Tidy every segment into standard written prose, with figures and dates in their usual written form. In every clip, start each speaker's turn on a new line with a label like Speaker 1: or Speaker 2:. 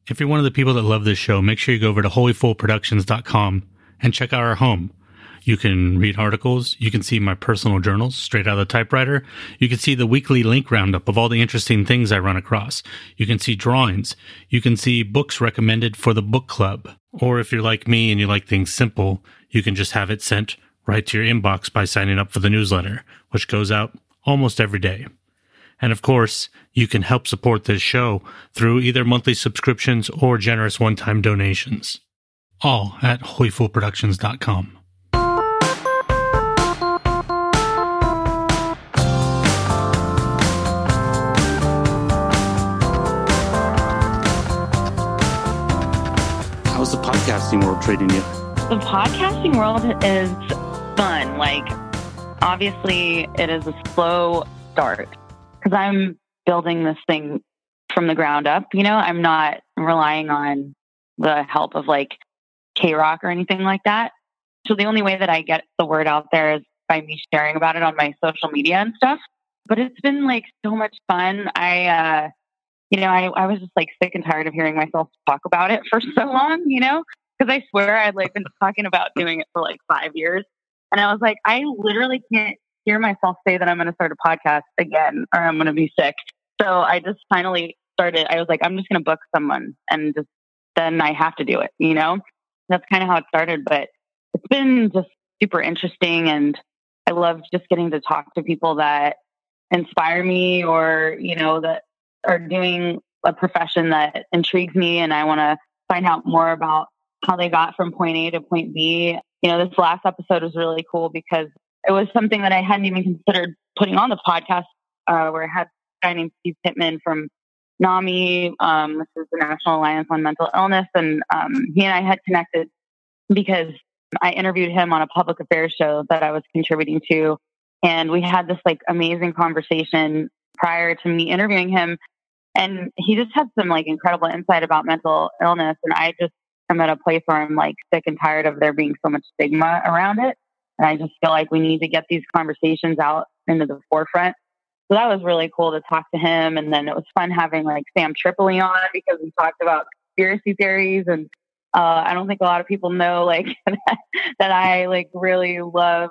Speaker 1: If you're one of the people that love this show, make sure you go over to holyfoolproductions.com and check out our home. You can read articles. You can see my personal journals straight out of the typewriter. You can see the weekly link roundup of all the interesting things I run across. You can see drawings. You can see books recommended for the book club. Or if you're like me and you like things simple, you can just have it sent right to your inbox by signing up for the newsletter, which goes out almost every day. And of course, you can help support this show through either monthly subscriptions or generous one-time donations. All at holyfoolproductions.com.
Speaker 2: How's the podcasting world treating you?
Speaker 3: The podcasting world is fun. Like, obviously, it is a slow start because I'm building this thing from the ground up. You know, I'm not relying on the help of like K-Rock or anything like that. So the only way that I get the word out there is by me sharing about it on my social media and stuff. But it's been like so much fun. I was just like sick and tired of hearing myself talk about it for so long, you know, because I swear I'd like been talking about doing it for like 5 years. And I was like, I literally can't hear myself say that I'm going to start a podcast again or I'm going to be sick. So I just finally started. I was like, I'm just going to book someone and just then I have to do it, you know? That's kind of how it started. But it's been just super interesting. And I love just getting to talk to people that inspire me or, you know, that are doing a profession that intrigues me. And I want to find out more about how they got from point A to point B. You know, this last episode was really cool because it was something that I hadn't even considered putting on the podcast, where I had a guy named Steve Pittman from NAMI. This is the National Alliance on Mental Illness. And he and I had connected because I interviewed him on a public affairs show that I was contributing to. And we had this like amazing conversation prior to me interviewing him. And he just had some like incredible insight about mental illness. And I just am at a place where I'm like sick and tired of there being so much stigma around it. And I just feel like we need to get these conversations out into the forefront. So that was really cool to talk to him. And then it was fun having like Sam Tripoli on because we talked about conspiracy theories. And I don't think a lot of people know like that I like really love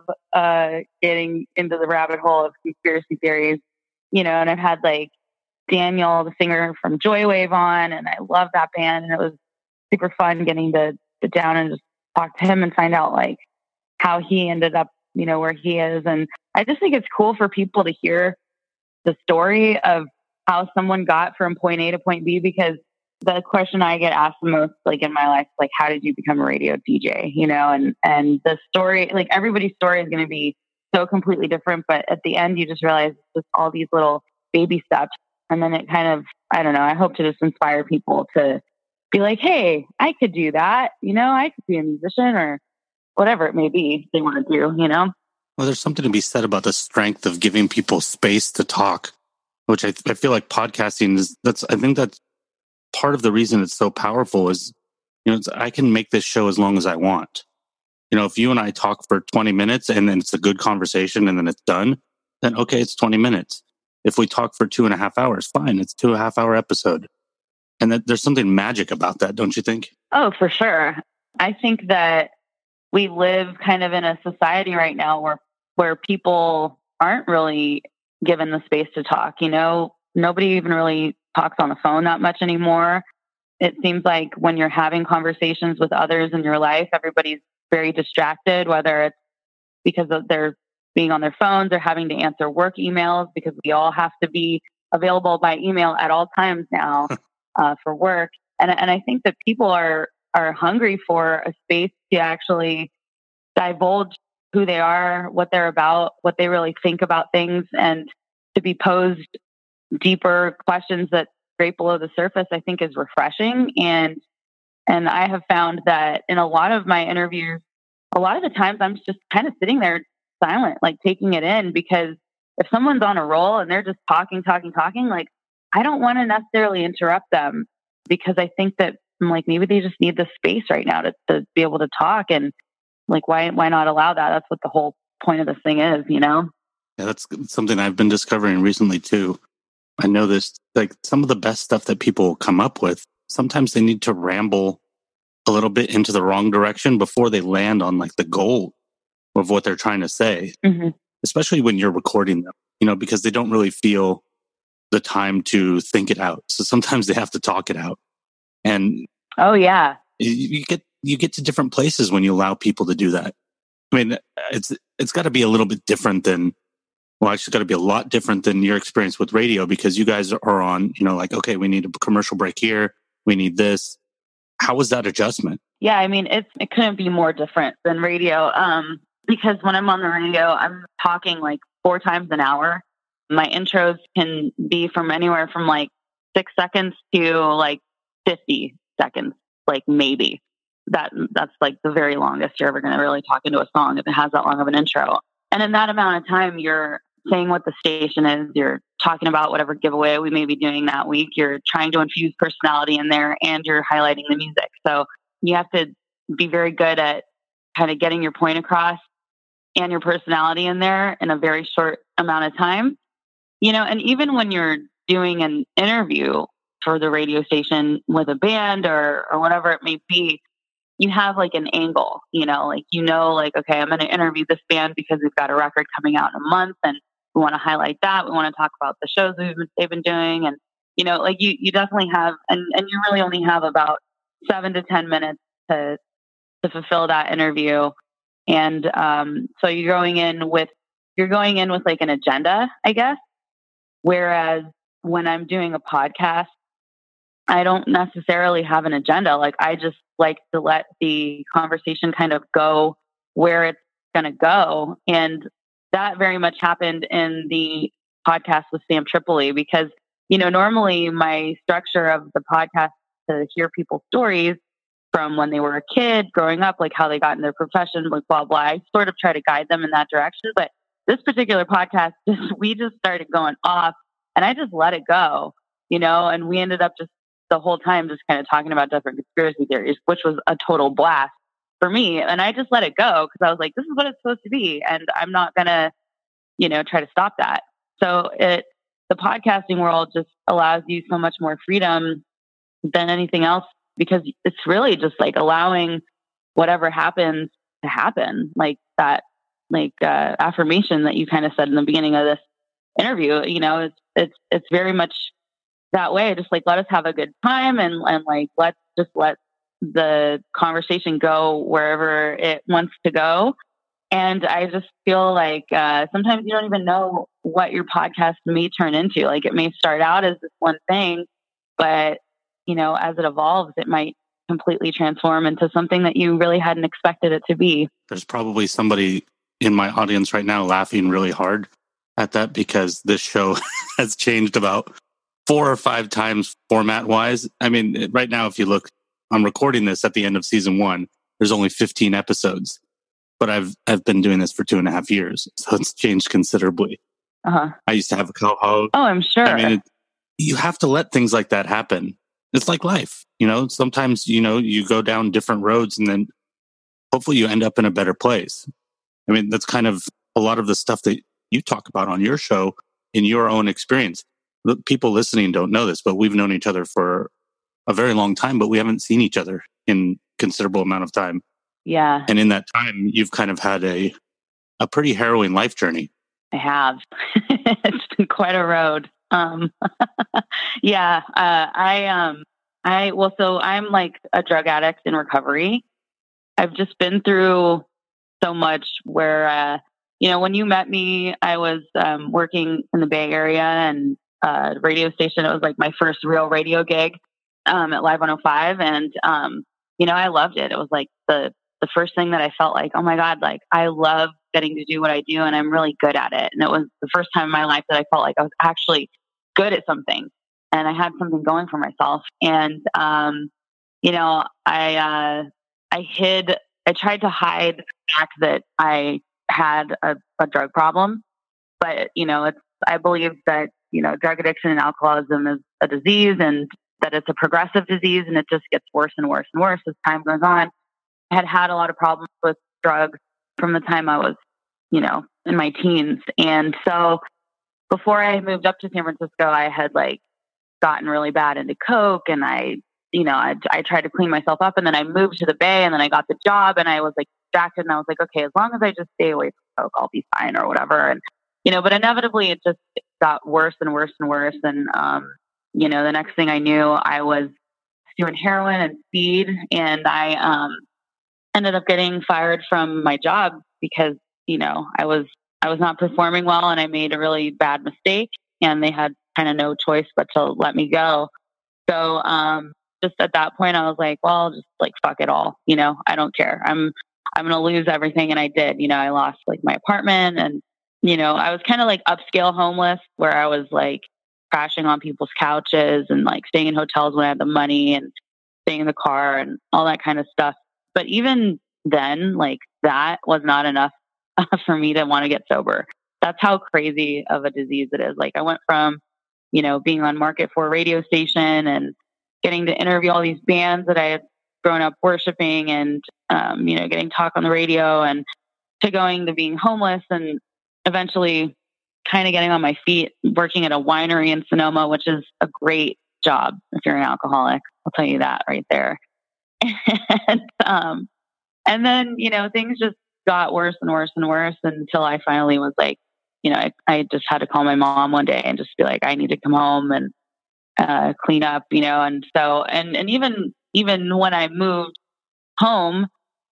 Speaker 3: getting into the rabbit hole of conspiracy theories, you know, and I've had like Daniel, the singer from Joywave on, and I love that band. And it was super fun getting to sit down and just talk to him and find out like how he ended up, you know, where he is. And I just think it's cool for people to hear the story of how someone got from point A to point B, because the question I get asked the most, like in my life, like, how did you become a radio DJ? You know, and the story, like everybody's story is going to be so completely different. But at the end, you just realize it's just all these little baby steps. And then it kind of, I don't know, I hope to just inspire people to be like, hey, I could do that. You know, I could be a musician or whatever it may be they want to do, you know?
Speaker 2: Well, there's something to be said about the strength of giving people space to talk, which I feel like podcasting is, I think that's part of the reason it's so powerful is, you know, I can make this show as long as I want. You know, if you and I talk for 20 minutes and then it's a good conversation and then it's done, then okay, it's 20 minutes. If we talk for 2.5 hours, fine, it's 2.5 hour episode. And that there's something magic about that, don't you think?
Speaker 3: Oh, for sure. I think that we live kind of in a society right now where people aren't really given the space to talk. You know, nobody even really talks on the phone that much anymore. It seems like when you're having conversations with others in your life, everybody's very distracted, whether it's because of their being on their phones or having to answer work emails, because we all have to be available by email at all times now for work. And I think that people are hungry for a space to actually divulge who they are, what they're about, what they really think about things, and to be posed deeper questions that scrape below the surface, I think is refreshing. And I have found that in a lot of my interviews, a lot of the times I'm just kind of sitting there silent, like taking it in, because if someone's on a roll and they're just talking, like I don't want to necessarily interrupt them, because I think that like maybe they just need the space right now to be able to talk, and like why not allow that? That's what the whole point of this thing is, you know?
Speaker 2: Yeah, that's something I've been discovering recently too. I know this, like some of the best stuff that people come up with sometimes they need to ramble a little bit into the wrong direction before they land on like the goal of what they're trying to say, especially when you're recording them, because they don't really feel the time to think it out. So sometimes they have to talk it out. And
Speaker 3: oh yeah,
Speaker 2: you get to different places when you allow people to do that. I mean, it's got to be a little bit different than, well, actually got to be a lot different than your experience with radio, because you guys are on, like, okay, we need a commercial break here. We need this. How was that adjustment?
Speaker 3: Yeah, I mean, it couldn't be more different than radio. Because when I'm on the radio, I'm talking like 4 times an hour. My intros can be from anywhere from like 6 seconds to like 50 seconds, like maybe. That's like the very longest you're ever going to really talk into a song if it has that long of an intro. And in that amount of time, you're saying what the station is, you're talking about whatever giveaway we may be doing that week, you're trying to infuse personality in there, and you're highlighting the music. So you have to be very good at kind of getting your point across and your personality in there in a very short amount of time. And even when you're doing an interview for the radio station with a band or whatever it may be, you have like an angle, like, okay, I'm going to interview this band because we've got a record coming out in a month and we want to highlight that. We want to talk about the shows they've been doing. And, like you definitely have, and you really only have about 7 to 10 minutes to fulfill that interview. And, so you're going in with like an agenda, I guess. Whereas when I'm doing a podcast, I don't necessarily have an agenda. Like, I just like to let the conversation kind of go where it's going to go. And that very much happened in the podcast with Sam Tripoli, because, normally my structure of the podcast to hear people's stories from when they were a kid growing up, like how they got in their profession, like blah, blah. I sort of try to guide them in that direction. But this particular podcast, we just started going off and I just let it go, and we ended up just the whole time just kind of talking about different conspiracy theories, which was a total blast for me. And I just let it go because I was like, this is what it's supposed to be. And I'm not going to, try to stop that. So the podcasting world just allows you so much more freedom than anything else, because it's really just like allowing whatever happens to happen, like that, affirmation that you kind of said in the beginning of this interview. It's very much that way. Just like, let us have a good time and like, let's just let the conversation go wherever it wants to go. And I just feel like sometimes you don't even know what your podcast may turn into. Like, it may start out as this one thing, but as it evolves, it might completely transform into something that you really hadn't expected it to be.
Speaker 2: There's probably somebody in my audience right now laughing really hard at that, because this show has changed about 4 or 5 times format wise. I mean, right now, if you look, I'm recording this at the end of season 1. There's only 15 episodes, but I've been doing this for 2.5 years. So it's changed considerably. I used to have a co-host.
Speaker 3: Oh, I'm sure.
Speaker 2: I mean, you have to let things like that happen. It's like life, sometimes, you go down different roads and then hopefully you end up in a better place. I mean, that's kind of a lot of the stuff that you talk about on your show in your own experience. The people listening don't know this, but we've known each other for a very long time, but we haven't seen each other in considerable amount of time.
Speaker 3: Yeah.
Speaker 2: And in that time, you've kind of had a pretty harrowing life journey.
Speaker 3: I have. It's been quite a road. Yeah. So I'm like a drug addict in recovery. I've just been through so much where, when you met me, I was working in the Bay Area and the radio station. It was like my first real radio gig at Live 105. And, I loved it. It was like the first thing that I felt like, oh my God, like I love getting to do what I do and I'm really good at it. And it was the first time in my life that I felt like I was actually good at something and I had something going for myself. And, I tried to hide the fact that I had a drug problem, but, I believe that, drug addiction and alcoholism is a disease and that it's a progressive disease and it just gets worse and worse and worse as time goes on. I had a lot of problems with drugs from the time I was, in my teens. And so before I moved up to San Francisco, I had like gotten really bad into coke and I, I tried to clean myself up, and then I moved to the Bay, and then I got the job, and I was like distracted, and I was like, okay, as long as I just stay away from coke, I'll be fine or whatever. And, but inevitably it just got worse and worse and worse. And, the next thing I knew, I was doing heroin and speed, and I ended up getting fired from my job because, I was not performing well, and I made a really bad mistake, and they had kind of no choice but to let me go. So, just at that point, I was like, well, just like, fuck it all. I don't care. I'm going to lose everything. And I did. I lost like my apartment, and, I was kind of like upscale homeless, where I was like crashing on people's couches and like staying in hotels when I had the money, and staying in the car and all that kind of stuff. But even then, like, that was not enough for me to want to get sober. That's how crazy of a disease it is. Like, I went from, being on Market 4 radio station and getting to interview all these bands that I had grown up worshiping, and, getting talk on the radio, and to going to being homeless, and eventually kind of getting on my feet, working at a winery in Sonoma, which is a great job if you're an alcoholic. I'll tell you that right there. And then, things just got worse and worse and worse until I finally was like, I just had to call my mom one day and just be like, I need to come home and clean up, and so, and even when I moved home,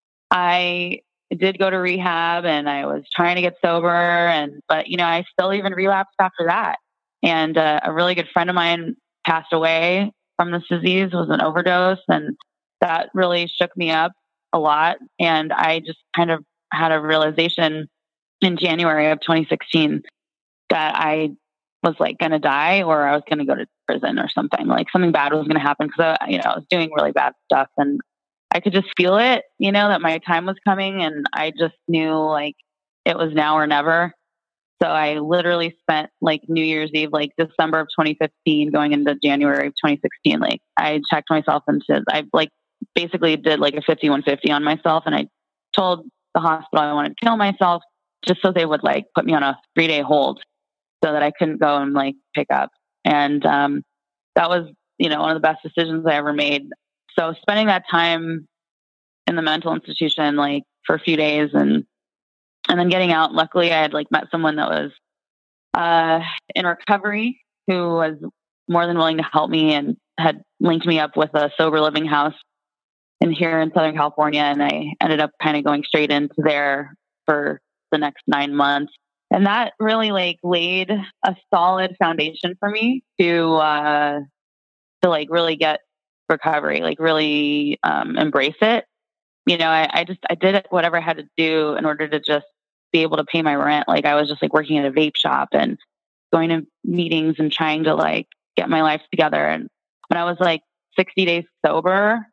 Speaker 3: I did go to rehab, and I was trying to get sober, but I still even relapsed after that. And a really good friend of mine passed away from this disease. It was an overdose, and that really shook me up a lot. And I just kind of had a realization in January of 2016 that I was like going to die, or I was going to go to prison or something. Like, something bad was going to happen, because I was doing really bad stuff, and I could just feel it, that my time was coming, and I just knew like it was now or never. So I literally spent like New Year's Eve, like December of 2015, going into January of 2016. Like, I checked myself I like basically did like a 5150 on myself, and I told the hospital I wanted to kill myself, just so they would like put me on a 3-day hold so that I couldn't go and like pick up. And that was, one of the best decisions I ever made. So spending that time in the mental institution, like for a few days, and then getting out, luckily I had like met someone that was in recovery, who was more than willing to help me, and had linked me up with a sober living house here in Southern California. And I ended up kind of going straight into there for the next 9 months. And that really like laid a solid foundation for me to like really get recovery, like really embrace it. I did it, whatever I had to do in order to just be able to pay my rent. Like, I was just like working at a vape shop and going to meetings and trying to like get my life together. And when I was like 60 days sober,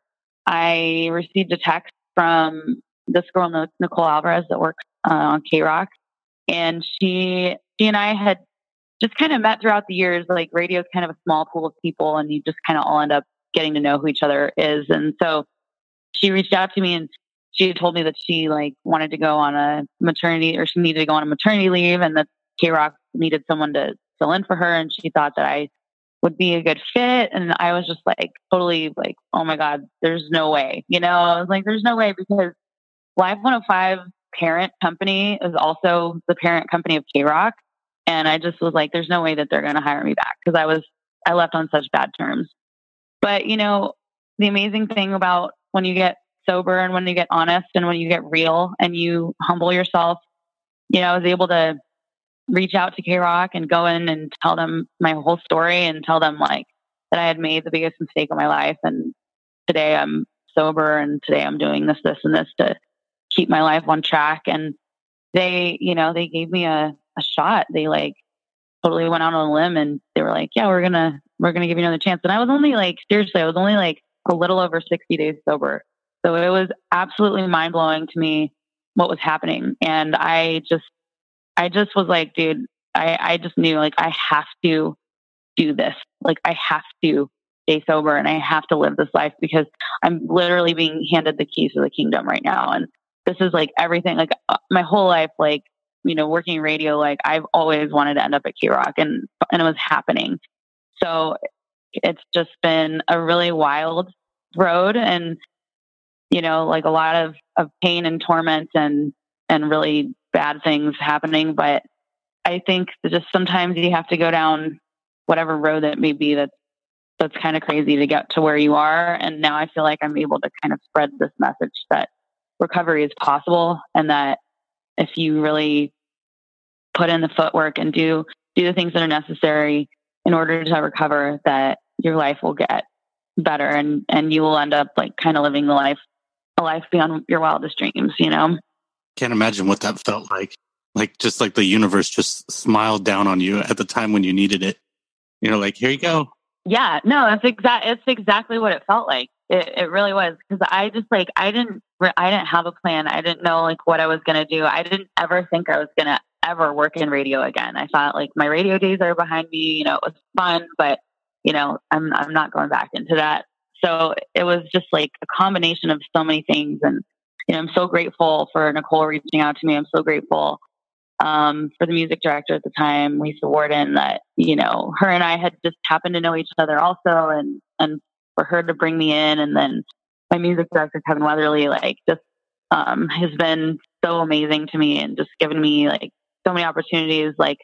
Speaker 3: I received a text from this girl, Nicole Alvarez, that works on K-Rock. And she and I had just kind of met throughout the years. Like, radio is kind of a small pool of people, and you just kind of all end up getting to know who each other is. And so she reached out to me, and she had told me that she like wanted to go on a maternity, or she needed to go on a maternity leave, and that K-Rock needed someone to fill in for her. And she thought that I would be a good fit. And I was just like, totally like, oh my God, there's no way, I was like, there's no way, because Live 105 parent company is also the parent company of K-Rock. And I just was like, there's no way that they're going to hire me back, because I left on such bad terms. But, the amazing thing about when you get sober, and when you get honest, and when you get real, and you humble yourself, I was able to reach out to K-Rock and go in and tell them my whole story, and tell them like that I had made the biggest mistake of my life. And today I'm sober, and today I'm doing this, and this to keep my life on track. And they, they gave me a shot. They like totally went out on a limb, and they were like, yeah, we're going to give you another chance. And I was only like, seriously, I was only like a little over 60 days sober. So it was absolutely mind blowing to me what was happening. And I just was like, dude, I just knew like, I have to do this. Like, I have to stay sober, and I have to live this life, because I'm literally being handed the keys to the kingdom right now. And this is like everything, like my whole life, like, working radio, like I've always wanted to end up at K-Rock, and it was happening. So it's just been a really wild road and, like a lot of pain and torment and really bad things happening. But I think that just sometimes you have to go down whatever road that may be that's kind of crazy to get to where you are. And now I feel like I'm able to kind of spread this message that recovery is possible, and that if you really put in the footwork and do the things that are necessary in order to recover, that your life will get better and you will end up like kind of living a life beyond your wildest dreams,
Speaker 2: Can't imagine what that felt like. Like, just like the universe just smiled down on you at the time when you needed it. Like, here you go.
Speaker 3: Yeah, no, it's exactly what it felt like. It really was. Because I just like, I didn't have a plan. I didn't know like what I was going to do. I didn't ever think I was going to ever work in radio again. I thought like my radio days are behind me, it was fun, but I'm not going back into that. So it was just like a combination of so many things. And, I'm so grateful for Nicole reaching out to me. I'm so grateful for the music director at the time, Lisa Warden, that, her and I had just happened to know each other also. And for her to bring me in, and then my music director, Kevin Weatherly, like just has been so amazing to me and just given me like so many opportunities. Like,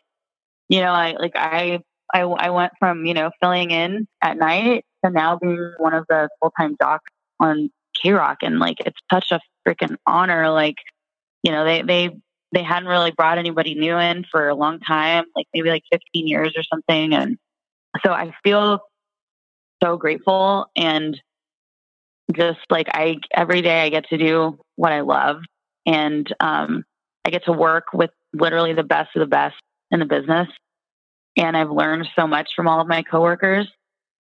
Speaker 3: I went from, filling in at night to now being one of the full-time jocks on K-Rock. And like, it's such a freaking honor. Like, they hadn't really brought anybody new in for a long time, like maybe like 15 years or something. And so I feel so grateful, and just like every day I get to do what I love, and I get to work with literally the best of the best in the business. And I've learned so much from all of my coworkers.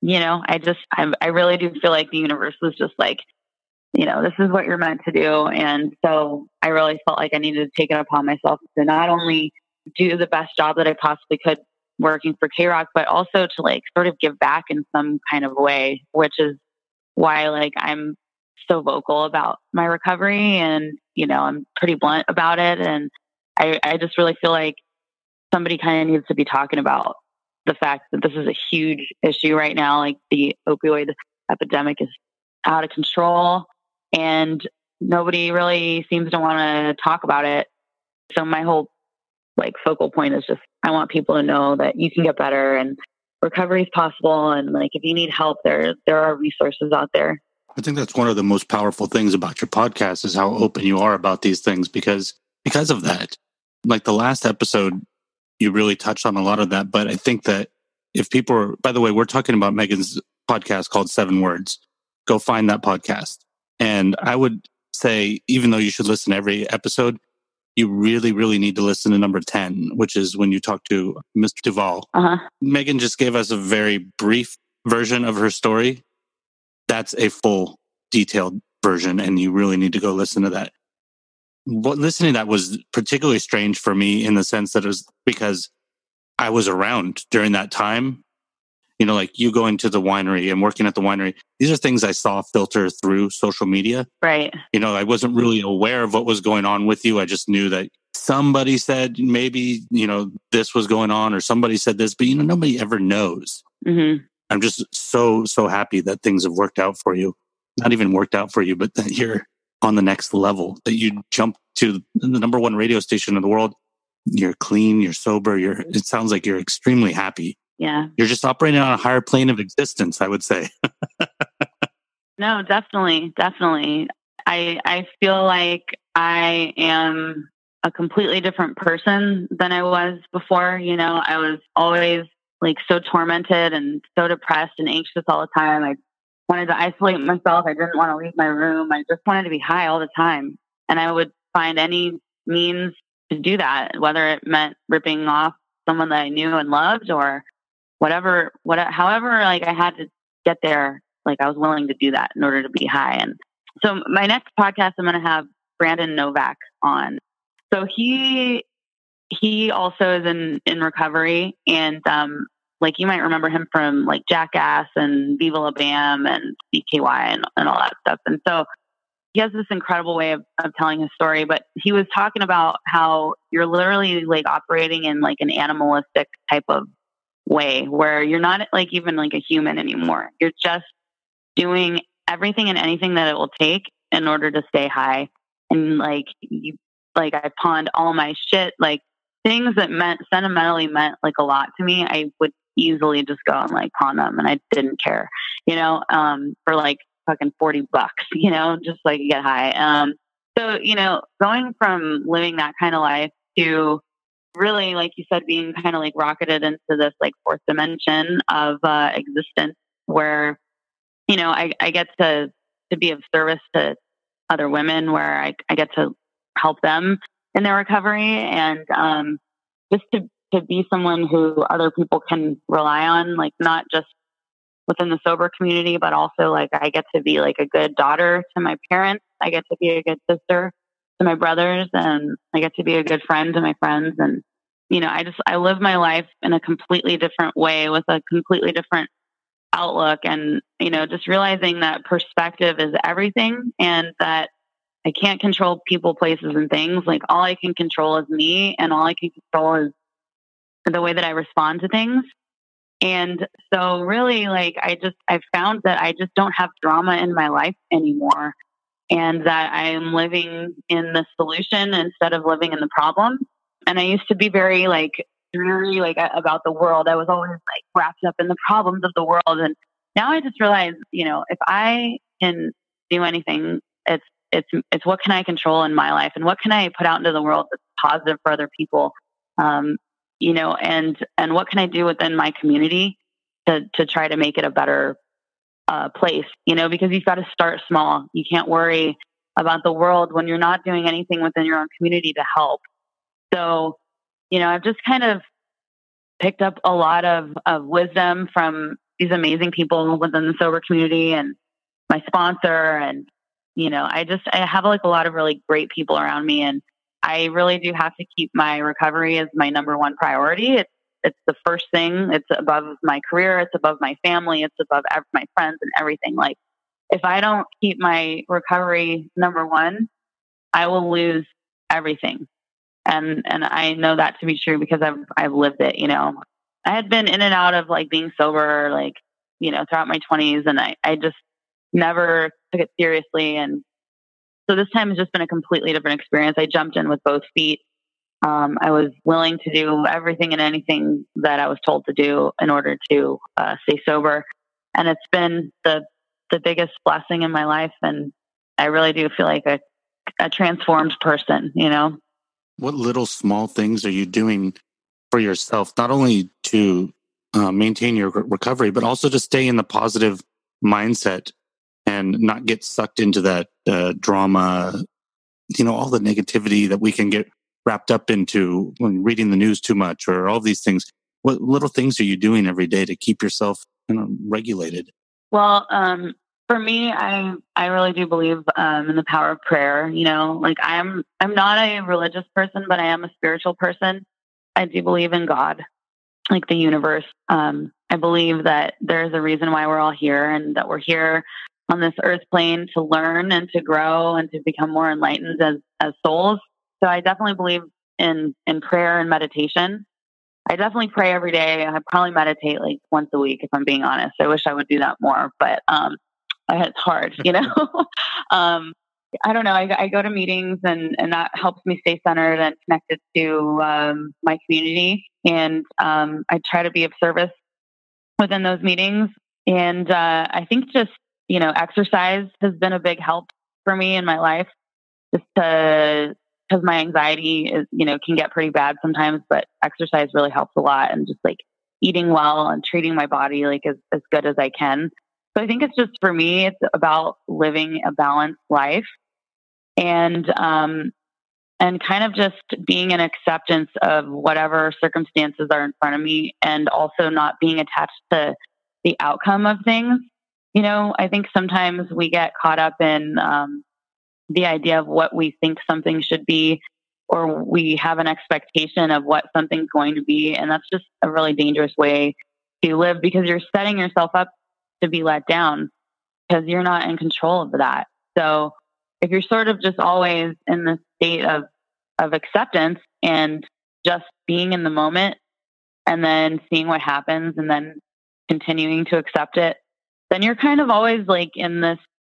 Speaker 3: I really do feel like the universe was just like, this is what you're meant to do. And so I really felt like I needed to take it upon myself to not only do the best job that I possibly could working for K-Rock, but also to like sort of give back in some kind of way, which is why like I'm so vocal about my recovery, and, I'm pretty blunt about it. And I just really feel like somebody kind of needs to be talking about the fact that this is a huge issue right now. Like the opioid epidemic is out of control, and nobody really seems to want to talk about it. So my whole like focal point is just, I want people to know that you can get better and recovery is possible. And like, if you need help, there are resources out there.
Speaker 2: I think that's one of the most powerful things about your podcast is how open you are about these things, because of that. Like the last episode, you really touched on a lot of that. But I think that if people are, by the way, we're talking about Megan's podcast called 7 Words. Go find that podcast. And I would say, even though you should listen to every episode, you really, really need to listen to number 10, which is when you talk to Mr. Duvall. Megan just gave us a very brief version of her story. That's a full, detailed version, and you really need to go listen to that. But listening to that was particularly strange for me in the sense that it was because I was around during that time. Like you going to the winery and working at the winery. These are things I saw filter through social media.
Speaker 3: Right.
Speaker 2: I wasn't really aware of what was going on with you. I just knew that somebody said maybe, this was going on, or somebody said this, but, nobody ever knows.
Speaker 3: Mm-hmm.
Speaker 2: I'm just so, so happy that things have worked out for you. Not even worked out for you, but that you're on the next level, that you jump to the number 1 radio station in the world. You're clean, you're sober, it sounds like you're extremely happy.
Speaker 3: Yeah.
Speaker 2: You're just operating on a higher plane of existence, I would say.
Speaker 3: No, definitely. Definitely. I feel like I am a completely different person than I was before. I was always like so tormented and so depressed and anxious all the time. I wanted to isolate myself. I didn't want to leave my room. I just wanted to be high all the time. And I would find any means to do that, whether it meant ripping off someone that I knew and loved, or however, like I had to get there, like I was willing to do that in order to be high. And so my next podcast, I'm going to have Brandon Novak on. So he also is in recovery, and like you might remember him from like Jackass and Viva La Bam and CKY and all that stuff. And so he has this incredible way of telling his story, but he was talking about how you're literally like operating in like an animalistic type of way where you're not like even like a human anymore. You're just doing everything and anything that it will take in order to stay high. And like I pawned all my shit, like things that sentimentally meant like a lot to me. I would easily just go and like pawn them, and I didn't care, for like fucking $40, just like get high. So, going from living that kind of life to really, like you said, being kind of like rocketed into this like fourth dimension of existence where, I get to be of service to other women, where I get to help them in their recovery, and just to be someone who other people can rely on, like not just within the sober community, but also like I get to be like a good daughter to my parents. I get to be a good sister to my brothers, and I get to be a good friend to my friends. And, I live my life in a completely different way with a completely different outlook, and, just realizing that perspective is everything, and that I can't control people, places, and things. Like all I can control is me, and all I can control is the way that I respond to things. And so really, like, I've found that I just don't have drama in my life anymore, and that I'm living in the solution instead of living in the problem. And I used to be very like dreary, like about the world. I was always like wrapped up in the problems of the world. And now I just realize, if I can do anything, it's what can I control in my life, and what can I put out into the world that's positive for other people. And what can I do within my community to try to make it a better place, because you've got to start small. You can't worry about the world when you're not doing anything within your own community to help. So, I've just kind of picked up a lot of wisdom from these amazing people within the sober community and my sponsor. And, I have like a lot of really great people around me, and I really do have to keep my recovery as my number one priority. It's the first thing. It's above my career. It's above my family. It's above my friends and everything. Like, if I don't keep my recovery number one, I will lose everything. And I know that to be true because I've lived it. I had been in and out of like being sober, like, throughout my 20s, and I just never took it seriously. And so this time has just been a completely different experience. I jumped in with both feet. I was willing to do everything and anything that I was told to do in order to stay sober. And it's been the biggest blessing in my life. And I really do feel like a transformed person,
Speaker 2: What little small things are you doing for yourself, not only to maintain your recovery, but also to stay in the positive mindset and not get sucked into that drama, all the negativity that we can get wrapped up into when reading the news too much, or all these things? What little things are you doing every day to keep yourself regulated?
Speaker 3: Well, for me, I really do believe in the power of prayer. Like I'm not a religious person, but I am a spiritual person. I do believe in God, like the universe. I believe that there's a reason why we're all here, and that we're here on this earth plane to learn and to grow and to become more enlightened as souls. So I definitely believe in prayer and meditation. I definitely pray every day. I probably meditate like once a week, if I'm being honest. I wish I would do that more, but it's hard, I don't know. I go to meetings, and that helps me stay centered and connected to my community. And I try to be of service within those meetings. And I think just, exercise has been a big help for me in my life, just because my anxiety is, can get pretty bad sometimes, but exercise really helps a lot. And just like eating well and treating my body like as good as I can. So I think it's just, for me, it's about living a balanced life, and kind of just being in acceptance of whatever circumstances are in front of me, and also not being attached to the outcome of things. I think sometimes we get caught up in the idea of what we think something should be, or we have an expectation of what something's going to be. And that's just a really dangerous way to live, because you're setting yourself up to be let down, because you're not in control of that. So if you're sort of just always in the state of acceptance and just being in the moment, and then seeing what happens, and then continuing to accept it, then you're kind of always like in this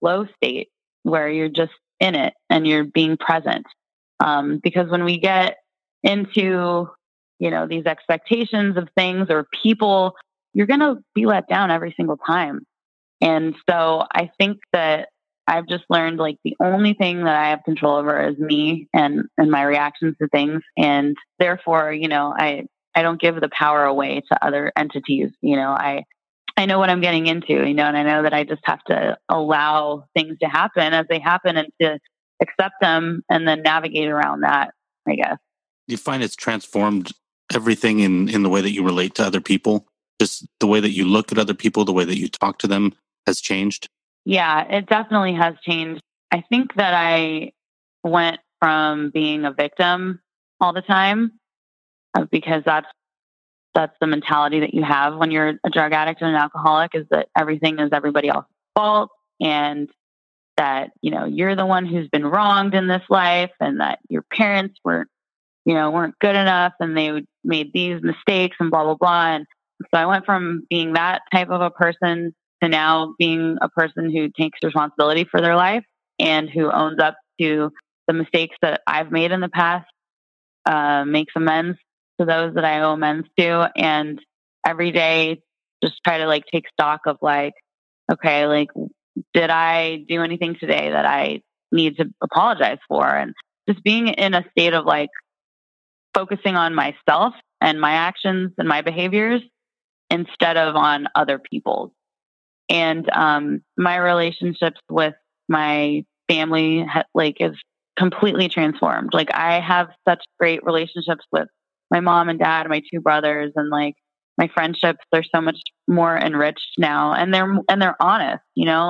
Speaker 3: flow state where you're just in it and you're being present. Because when we get into, these expectations of things or people, you're going to be let down every single time. And so I think that I've just learned like the only thing that I have control over is me and my reactions to things. And therefore, I don't give the power away to other entities. I know what I'm getting into, and I know that I just have to allow things to happen as they happen and to accept them and then navigate around that, I guess.
Speaker 2: Do you find it's transformed everything in the way that you relate to other people? Just the way that you look at other people, the way that you talk to them has changed?
Speaker 3: Yeah, it definitely has changed. I think that I went from being a victim all the time because that's the mentality that you have when you're a drug addict and an alcoholic, is that everything is everybody else's fault, and that, you're the one who's been wronged in this life, and that your parents weren't good enough and they made these mistakes and blah, blah, blah. And so I went from being that type of a person to now being a person who takes responsibility for their life and who owns up to the mistakes that I've made in the past, makes amends to those that I owe amends to. And every day just try to like take stock of like, okay, like, did I do anything today that I need to apologize for? And just being in a state of like focusing on myself and my actions and my behaviors instead of on other people's. And my relationships with my family is completely transformed. Like, I have such great relationships with my mom and dad, my two brothers, and like my friendships. They're so much more enriched now, and they're honest.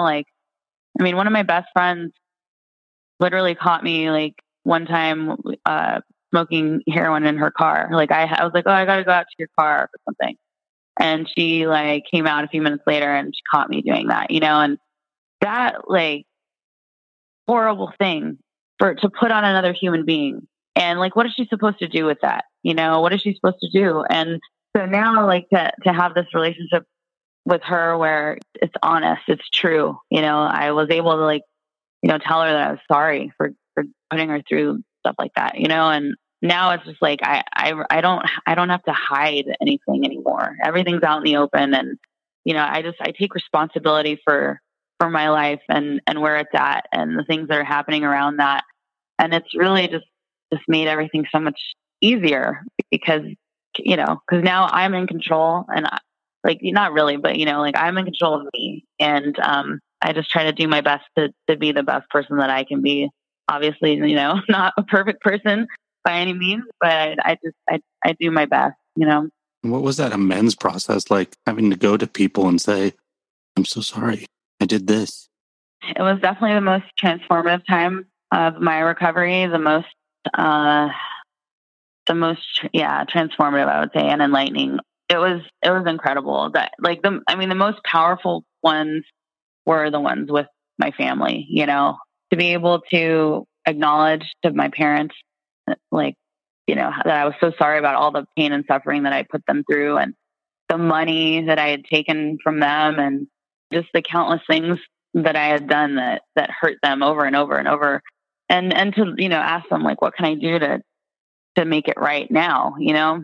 Speaker 3: One of my best friends literally caught me like one time smoking heroin in her car. Like I was like, oh, I got to go out to your car for something. And she like came out a few minutes later and she caught me doing that, and that like horrible thing to put on another human being. And like, what is she supposed to do with that? What is she supposed to do? And so now like to have this relationship with her where it's honest, it's true. I was able to like, tell her that I was sorry for putting her through stuff like that, and now it's just like, I don't have to hide anything anymore. Everything's out in the open. And, I take responsibility for my life and where it's at and the things that are happening around that. And it's really just made everything so much easier because now I'm in control, and not really, but I'm in control of me. And, I just try to do my best to be the best person that I can be. Obviously, not a perfect person by any means, but I do my best,
Speaker 2: What was that amends process like, having to go to people and say, I'm so sorry, I did this?
Speaker 3: It was definitely the most transformative time of my recovery, the most transformative, I would say, and enlightening. It was incredible. That the most powerful ones were the ones with my family, to be able to acknowledge to my parents, that I was so sorry about all the pain and suffering that I put them through, and the money that I had taken from them, and just the countless things that I had done that hurt them over and over and over. And to, ask them like, what can I do to make it right now,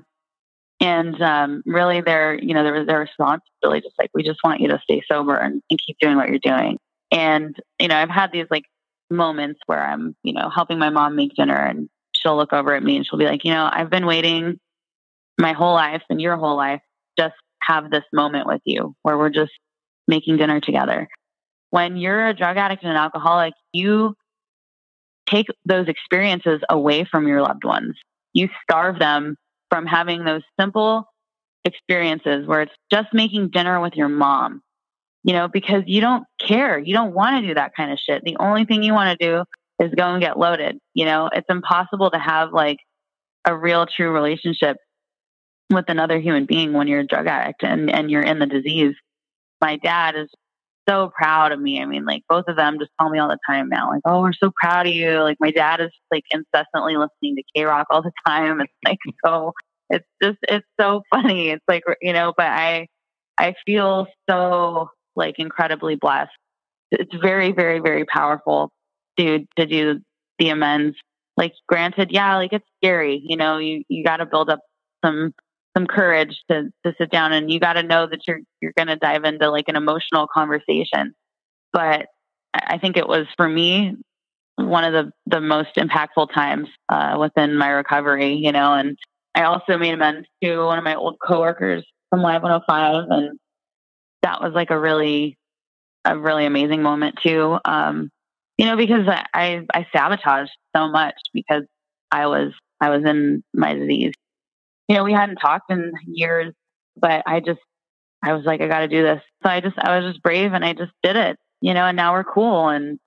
Speaker 3: And really their response really just like, we just want you to stay sober and keep doing what you're doing. And, I've had these like moments where I'm, helping my mom make dinner, and she'll look over at me and she'll be like, I've been waiting my whole life and your whole life just have this moment with you where we're just making dinner together. When you're a drug addict and an alcoholic, you take those experiences away from your loved ones. You starve them from having those simple experiences where it's just making dinner with your mom, because you don't care. You don't want to do that kind of shit. The only thing you want to do is go and get loaded. It's impossible to have like a real true relationship with another human being when you're a drug addict and you're in the disease. My dad is so proud of me. Like both of them just tell me all the time now, like, oh, we're so proud of you. Like my dad is like incessantly listening to K-Rock all the time. It's like, so it's so funny. It's like, but I feel so like incredibly blessed it's very, very, very powerful to do the amends. Like, granted, yeah, like it's scary, you know, you got to build up some courage to sit down, and you got to know that you're going to dive into like an emotional conversation. But I think it was, for me, one of the most impactful times within my recovery, you know. And I also made amends to one of my old coworkers from Live 105, and that was like a really amazing moment too. You know, because I sabotaged so much because I was in my disease. You know, we hadn't talked in years, but I was like, I got to do this. So I was just brave, and I just did it, you know, and now we're cool. And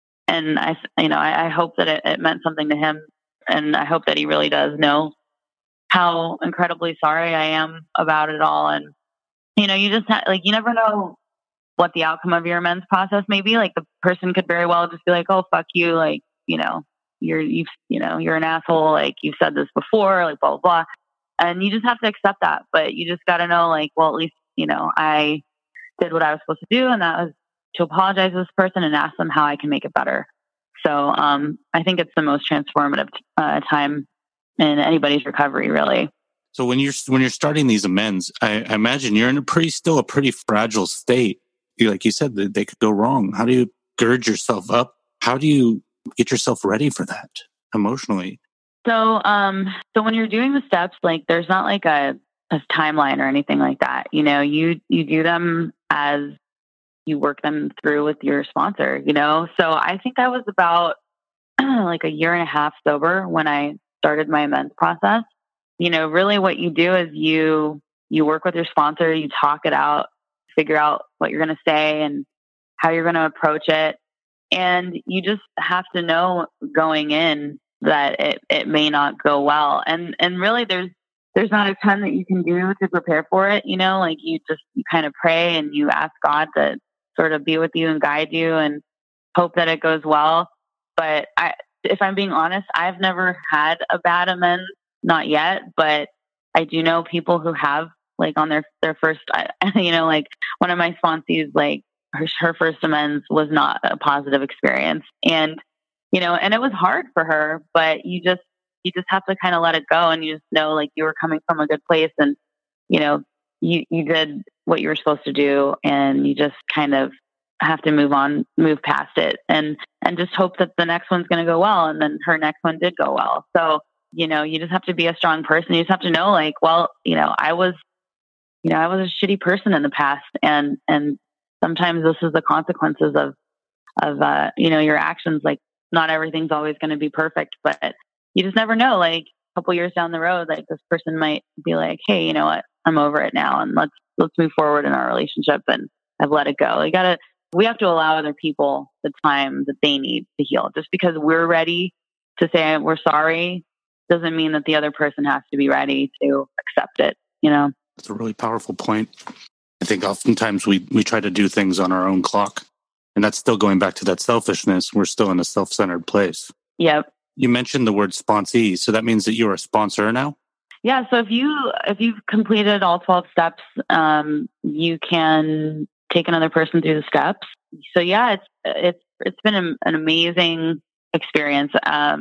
Speaker 3: I hope that it meant something to him, and I hope that he really does know how incredibly sorry I am about it all. And, you know, you just like, you never know what the outcome of your amends process may be. Like, the person could very well just be like, oh, fuck you. Like, you know, you're an asshole. Like, you've said this before, like, blah, blah, blah. And you just have to accept that. But you just got to know, like, well, at least, you know, I did what I was supposed to do. And that was to apologize to this person and ask them how I can make it better. So I think it's the most transformative time in anybody's recovery, really.
Speaker 2: So when you're starting these amends, I imagine you're in a pretty fragile state. Like you said, they could go wrong. How do you gird yourself up? How do you get yourself ready for that emotionally?
Speaker 3: So when you're doing the steps, like, there's not like a timeline or anything like that. You know, you do them as you work them through with your sponsor, you know? So I think I was about like a year and a half sober when I started my amends process. You know, really what you do is you work with your sponsor, you talk it out, figure out what you're going to say and how you're going to approach it. And you just have to know going in that it may not go well. And really there's not a ton that you can do to prepare for it. You know, like, you kind of pray and you ask God to sort of be with you and guide you and hope that it goes well. But if I'm being honest, I've never had a bad amends, not yet, but I do know people who have, like, on their first, you know, like, one of my sponsees, like, her first amends was not a positive experience. And, you know, and it was hard for her, but you just have to kind of let it go. And you just know, like, you were coming from a good place, and, you know, you did what you were supposed to do, and you just kind of have to move past it, and just hope that the next one's going to go well. And then her next one did go well. So, you know, you just have to be a strong person. You just have to know, like, well, you know, I was a shitty person in the past, and sometimes this is the consequences of you know, your actions. Like, not everything's always going to be perfect, but you just never know. Like, a couple years down the road, like, this person might be like, hey, you know what? I'm over it now, and let's move forward in our relationship, and I've let it go. We have to allow other people the time that they need to heal. Just because we're ready to say we're sorry doesn't mean that the other person has to be ready to accept it, you know?
Speaker 2: That's a really powerful point. I think oftentimes we try to do things on our own clock, and that's still going back to that selfishness. We're still in a self-centered place.
Speaker 3: Yep.
Speaker 2: You mentioned the word sponsee, so that means that you're a sponsor now?
Speaker 3: Yeah. So if you've completed all 12 steps, you can take another person through the steps. So yeah, it's been an amazing experience.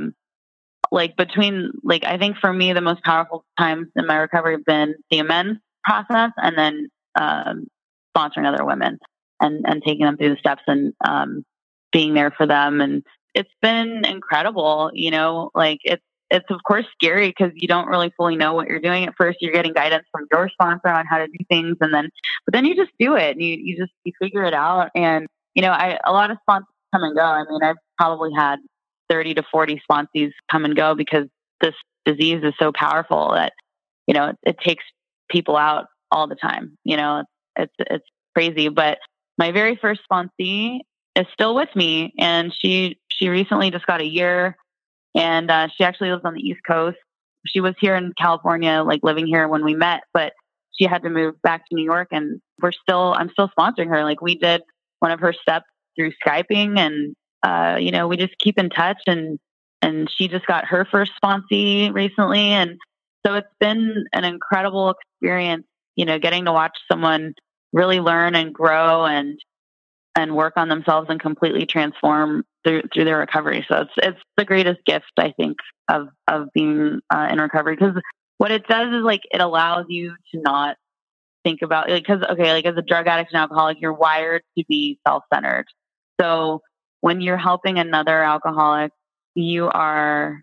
Speaker 3: Like, I think for me, the most powerful times in my recovery have been the amends process, and then sponsoring other women and taking them through the steps, and being there for them. And it's been incredible. You know, like, it's of course scary because you don't really fully know what you're doing. At first, you're getting guidance from your sponsor on how to do things, but then you just do it, and you figure it out. And, you know, a lot of sponsors come and go. I mean, I've probably had 30 to 40 sponsees come and go because this disease is so powerful that, you know, it takes people out all the time. You know, it's crazy. But my very first sponsee is still with me, and she recently just got a year, and she actually lives on the East Coast. She was here in California, like, living here when we met, but she had to move back to New York, and I'm still sponsoring her. Like, we did one of her steps through Skyping, and you know, we just keep in touch, and she just got her first sponsee recently. And so it's been an incredible experience, you know, getting to watch someone really learn and grow. And and work on themselves and completely transform through their recovery. So it's the greatest gift, I think, of being in recovery, because what it does is like it allows you to not think about, because like as a drug addict and alcoholic, you're wired to be self-centered. So when you're helping another alcoholic, you're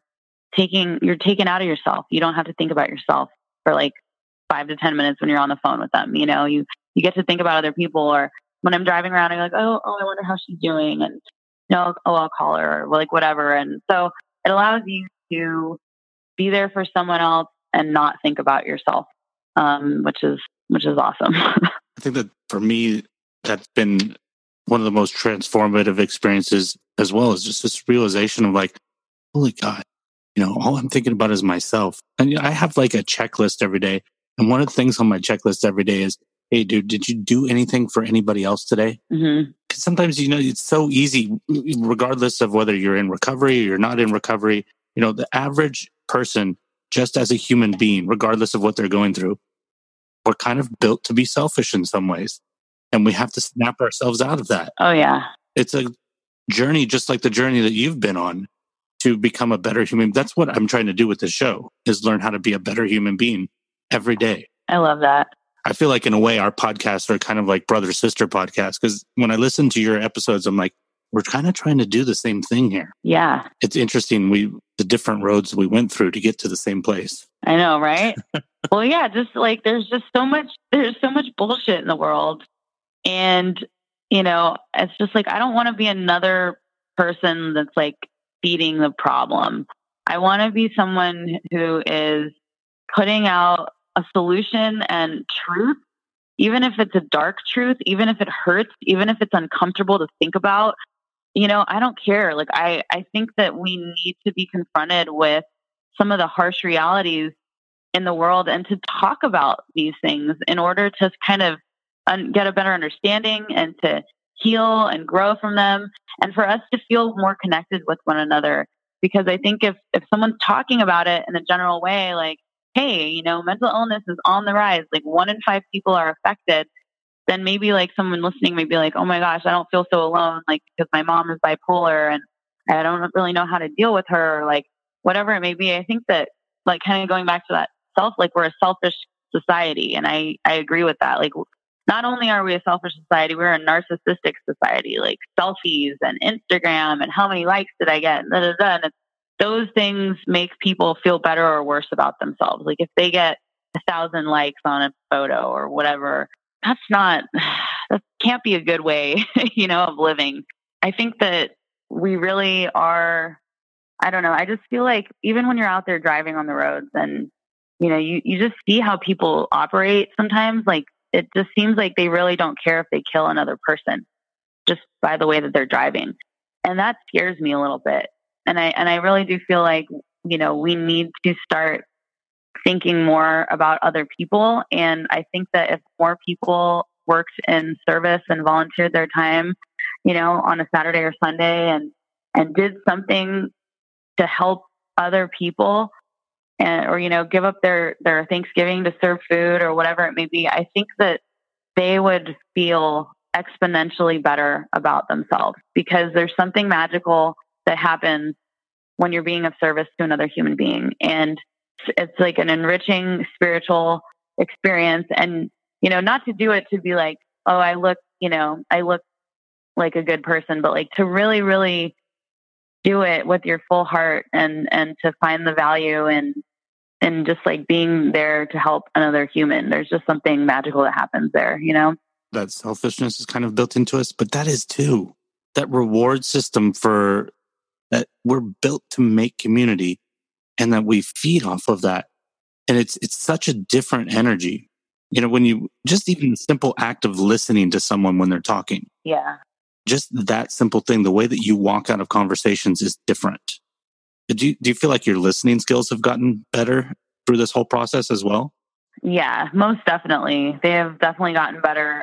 Speaker 3: taken out of yourself. You don't have to think about yourself for like 5 to 10 minutes when you're on the phone with them. You get to think about other people. Or when I'm driving around, I'm like, oh, I wonder how she's doing, and I'll call her, or like whatever. And so it allows you to be there for someone else and not think about yourself, which is awesome.
Speaker 2: I think that for me, that's been one of the most transformative experiences, as well as just this realization of like, holy God, all I'm thinking about is myself. And I have like a checklist every day. And one of the things on my checklist every day is, hey, dude, did you do anything for anybody else today?
Speaker 3: Mm-hmm.
Speaker 2: Because sometimes, it's so easy, regardless of whether you're in recovery or you're not in recovery, the average person, just as a human being, regardless of what they're going through, we're kind of built to be selfish in some ways. And we have to snap ourselves out of that.
Speaker 3: Oh, yeah.
Speaker 2: It's a journey, just like the journey that you've been on to become a better human. That's what I'm trying to do with this show, is learn how to be a better human being every day.
Speaker 3: I love that.
Speaker 2: I feel like in a way our podcasts are kind of like brother-sister podcasts, because when I listen to your episodes, I'm like, we're kind of trying to do the same thing here.
Speaker 3: Yeah.
Speaker 2: It's interesting, the different roads we went through to get to the same place.
Speaker 3: I know, right? Well, yeah, just like there's so much bullshit in the world. And, it's just like, I don't want to be another person that's like feeding the problem. I want to be someone who is putting out a solution and truth, even if it's a dark truth, even if it hurts, even if it's uncomfortable to think about. I don't care. Like, I think that we need to be confronted with some of the harsh realities in the world and to talk about these things in order to kind of get a better understanding and to heal and grow from them, and for us to feel more connected with one another. Because I think if someone's talking about it in a general way, like, hey, mental illness is on the rise, like 1 in 5 people are affected, then maybe like someone listening may be like, oh my gosh, I don't feel so alone, like, because my mom is bipolar and I don't really know how to deal with her, or like whatever it may be. I think that, like, kind of going back to that like, we're a selfish society. And I agree with that. Like, not only are we a selfish society, we're a narcissistic society, like selfies and Instagram and how many likes did I get? And those things make people feel better or worse about themselves. Like, if they get 1,000 likes on a photo or whatever, that can't be a good way, of living. I think that we really are, I don't know. I just feel like even when you're out there driving on the roads and, you just see how people operate sometimes. Like, it just seems like they really don't care if they kill another person just by the way that they're driving. And that scares me a little bit. And I really do feel like, we need to start thinking more about other people. And I think that if more people worked in service and volunteered their time, on a Saturday or Sunday and did something to help other people, or give up their Thanksgiving to serve food or whatever it may be, I think that they would feel exponentially better about themselves, because there's something magical that happens when you're being of service to another human being. And it's like an enriching spiritual experience. And, not to do it to be like, oh, I look like a good person, but like to really, really do it with your full heart and to find the value and just like being there to help another human. There's just something magical that happens there,
Speaker 2: That selfishness is kind of built into us, but that is too. That reward system for that, we're built to make community, and that we feed off of that. And it's such a different energy. When you just even the simple act of listening to someone when they're talking.
Speaker 3: Yeah.
Speaker 2: Just that simple thing, the way that you walk out of conversations is different. Do you feel like your listening skills have gotten better through this whole process as well?
Speaker 3: Yeah, most definitely. They have definitely gotten better.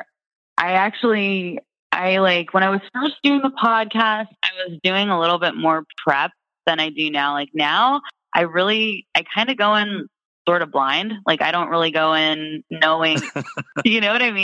Speaker 3: I like when I was first doing the podcast, I was doing a little bit more prep than I do now. Like now I kind of go in sort of blind. Like I don't really go in knowing, you know what I mean?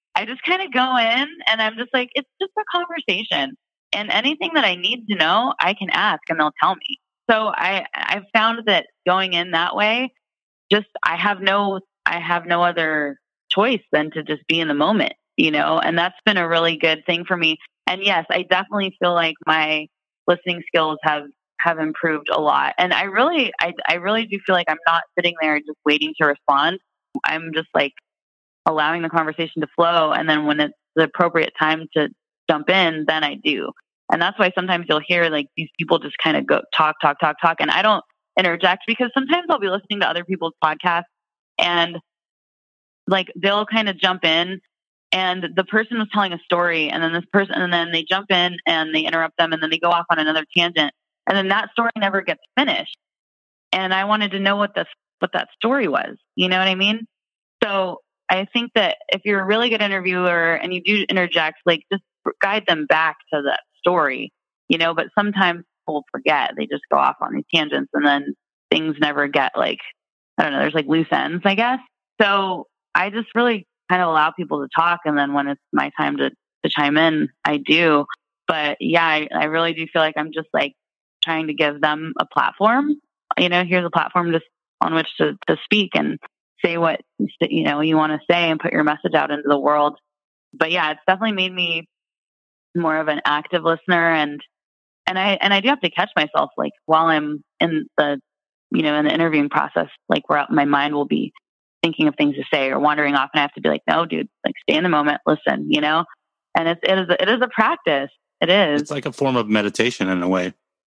Speaker 3: I just kind of go in and I'm just like, it's just a conversation. And anything that I need to know, I can ask and they'll tell me. So I've found that going in that way, just I have no other choice than to just be in the moment, and that's been a really good thing for me. And yes, I definitely feel like my listening skills have improved a lot. And I really do feel like I'm not sitting there just waiting to respond. I'm just like allowing the conversation to flow. And then when it's the appropriate time to jump in, then I do. And that's why sometimes you'll hear like these people just kind of go talk. And I don't interject because sometimes I'll be listening to other people's podcasts and like they'll kind of jump in and the person was telling a story and then they jump in and they interrupt them and then they go off on another tangent. And then that story never gets finished. And I wanted to know what that story was. You know what I mean? So I think that if you're a really good interviewer and you do interject, like just guide them back to that story, but sometimes people forget. They just go off on these tangents and then things never get like, I don't know, there's like loose ends, I guess. So I just really kind of allow people to talk. And then when it's my time to chime in, I do. But yeah, I really do feel like I'm just like trying to give them a platform. Here's a platform just on which to speak and say what you want to say and put your message out into the world. But yeah, it's definitely made me more of an active listener, and I do have to catch myself like while I'm in the in the interviewing process, like where my mind will be thinking of things to say or wandering off, and I have to be like, no, dude, like stay in the moment, listen, and it is a practice. It is.
Speaker 2: It's like a form of meditation in a way.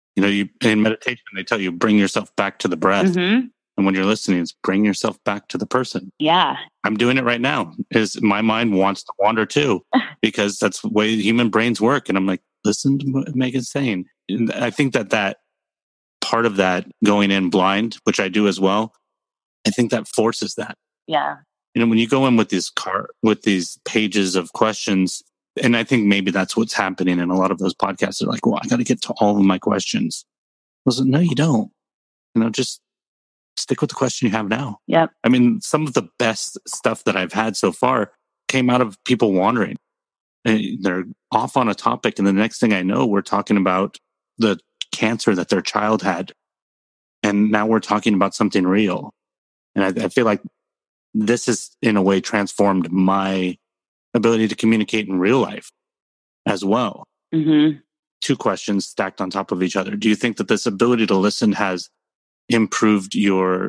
Speaker 2: In meditation, they tell you bring yourself back to the breath.
Speaker 3: Mm-hmm.
Speaker 2: And when you're listening, it's bring yourself back to the person.
Speaker 3: Yeah.
Speaker 2: I'm doing it right now. Is my mind wants to wander too, because that's the way human brains work. And I'm like, listen to what Megan's saying. And I think that part of that going in blind, which I do as well, I think that forces that.
Speaker 3: Yeah.
Speaker 2: When you go in with these pages of questions, and I think maybe that's what's happening in a lot of those podcasts. They're like, well, I got to get to all of my questions. I was like, no, you don't. Just stick with the question you have now.
Speaker 3: Yep.
Speaker 2: I mean, some of the best stuff that I've had so far came out of people wandering. And they're off on a topic, and the next thing I know, we're talking about the cancer that their child had. And now we're talking about something real. And I feel like this has, in a way, transformed my ability to communicate in real life as well.
Speaker 3: Mm-hmm.
Speaker 2: Two questions stacked on top of each other. Do you think that this ability to listen has improved your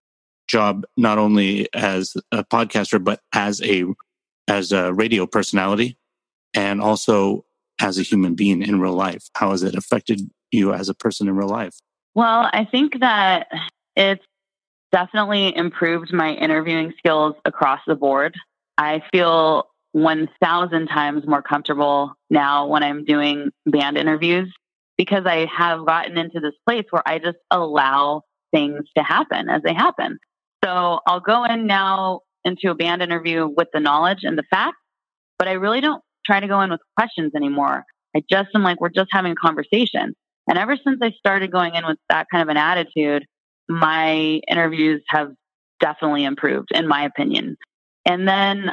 Speaker 2: job not only as a podcaster but as a radio personality and also as a human being in real life? How has it affected you as a person in real life?
Speaker 3: Well, I think that it's definitely improved my interviewing skills across the board. I feel 1,000 times more comfortable now when I'm doing band interviews because I have gotten into this place where I just allow things to happen as they happen. So I'll go in now into a band interview with the knowledge and the facts, but I really don't try to go in with questions anymore. I just am like, we're just having a conversation. And ever since I started going in with that kind of an attitude, my interviews have definitely improved, in my opinion. And then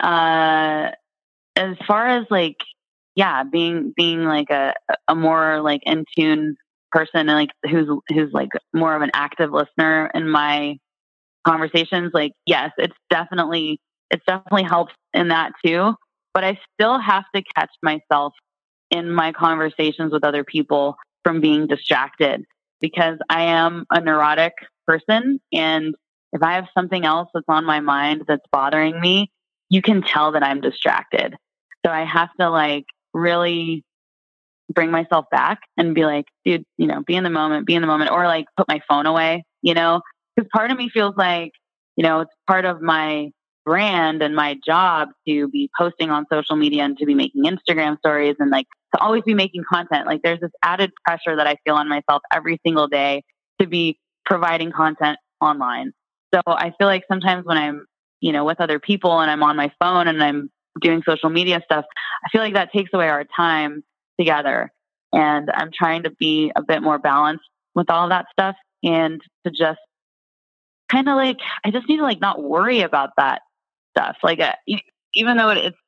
Speaker 3: as far as like, yeah, being like a more like in tune person and like who's like more of an active listener in my conversations, like yes, it's definitely helped in that too. But I still have to catch myself in my conversations with other people from being distracted because I am a neurotic person, and if I have something else that's on my mind that's bothering me, you can tell that I'm distracted. So I have to like really bring myself back and be like, dude, be in the moment, or like put my phone away, because part of me feels like, it's part of my brand and my job to be posting on social media and to be making Instagram stories and like to always be making content. Like there's this added pressure that I feel on myself every single day to be providing content online. So I feel like sometimes when I'm, with other people and I'm on my phone and I'm doing social media stuff, I feel like that takes away our time together. And I'm trying to be a bit more balanced with all of that stuff and to just kind of like, I just need to like not worry about that stuff. Like even though it's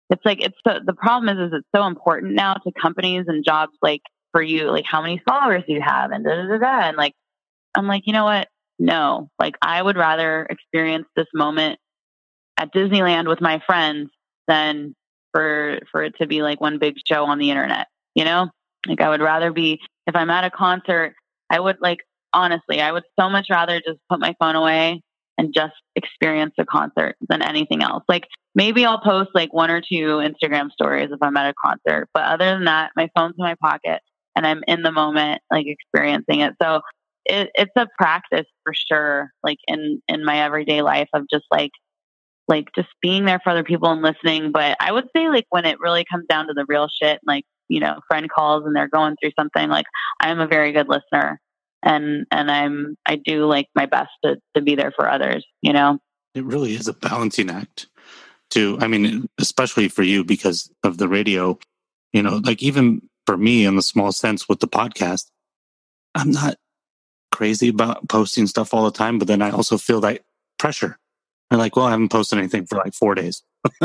Speaker 3: it's like, the problem is it's so important now to companies and jobs, like for you, like how many followers you have and da da da da. And like, I'm like, you know what? No, like I would rather experience this moment at Disneyland with my friends than for it to be like one big show on the internet, you know? Like I would rather be, if I'm at a concert, I would like, honestly, I would so much rather just put my phone away and just experience the concert than anything else. Like maybe I'll post like 1 or 2 Instagram stories if I'm at a concert, but other than that, my phone's in my pocket and I'm in the moment, like experiencing it. So it's a practice for sure. Like in my everyday life of just like just being there for other people and listening. But I would say like when it really comes down to the real shit, like, you know, friend calls and they're going through something, like I'm a very good listener and I do like my best to be there for others, you know?
Speaker 2: It really is a balancing act I mean, especially for you because of the radio, you know, like even for me in the small sense with the podcast, I'm not crazy about posting stuff all the time, but then I also feel that pressure. I'm like, well, I haven't posted anything for like 4 days.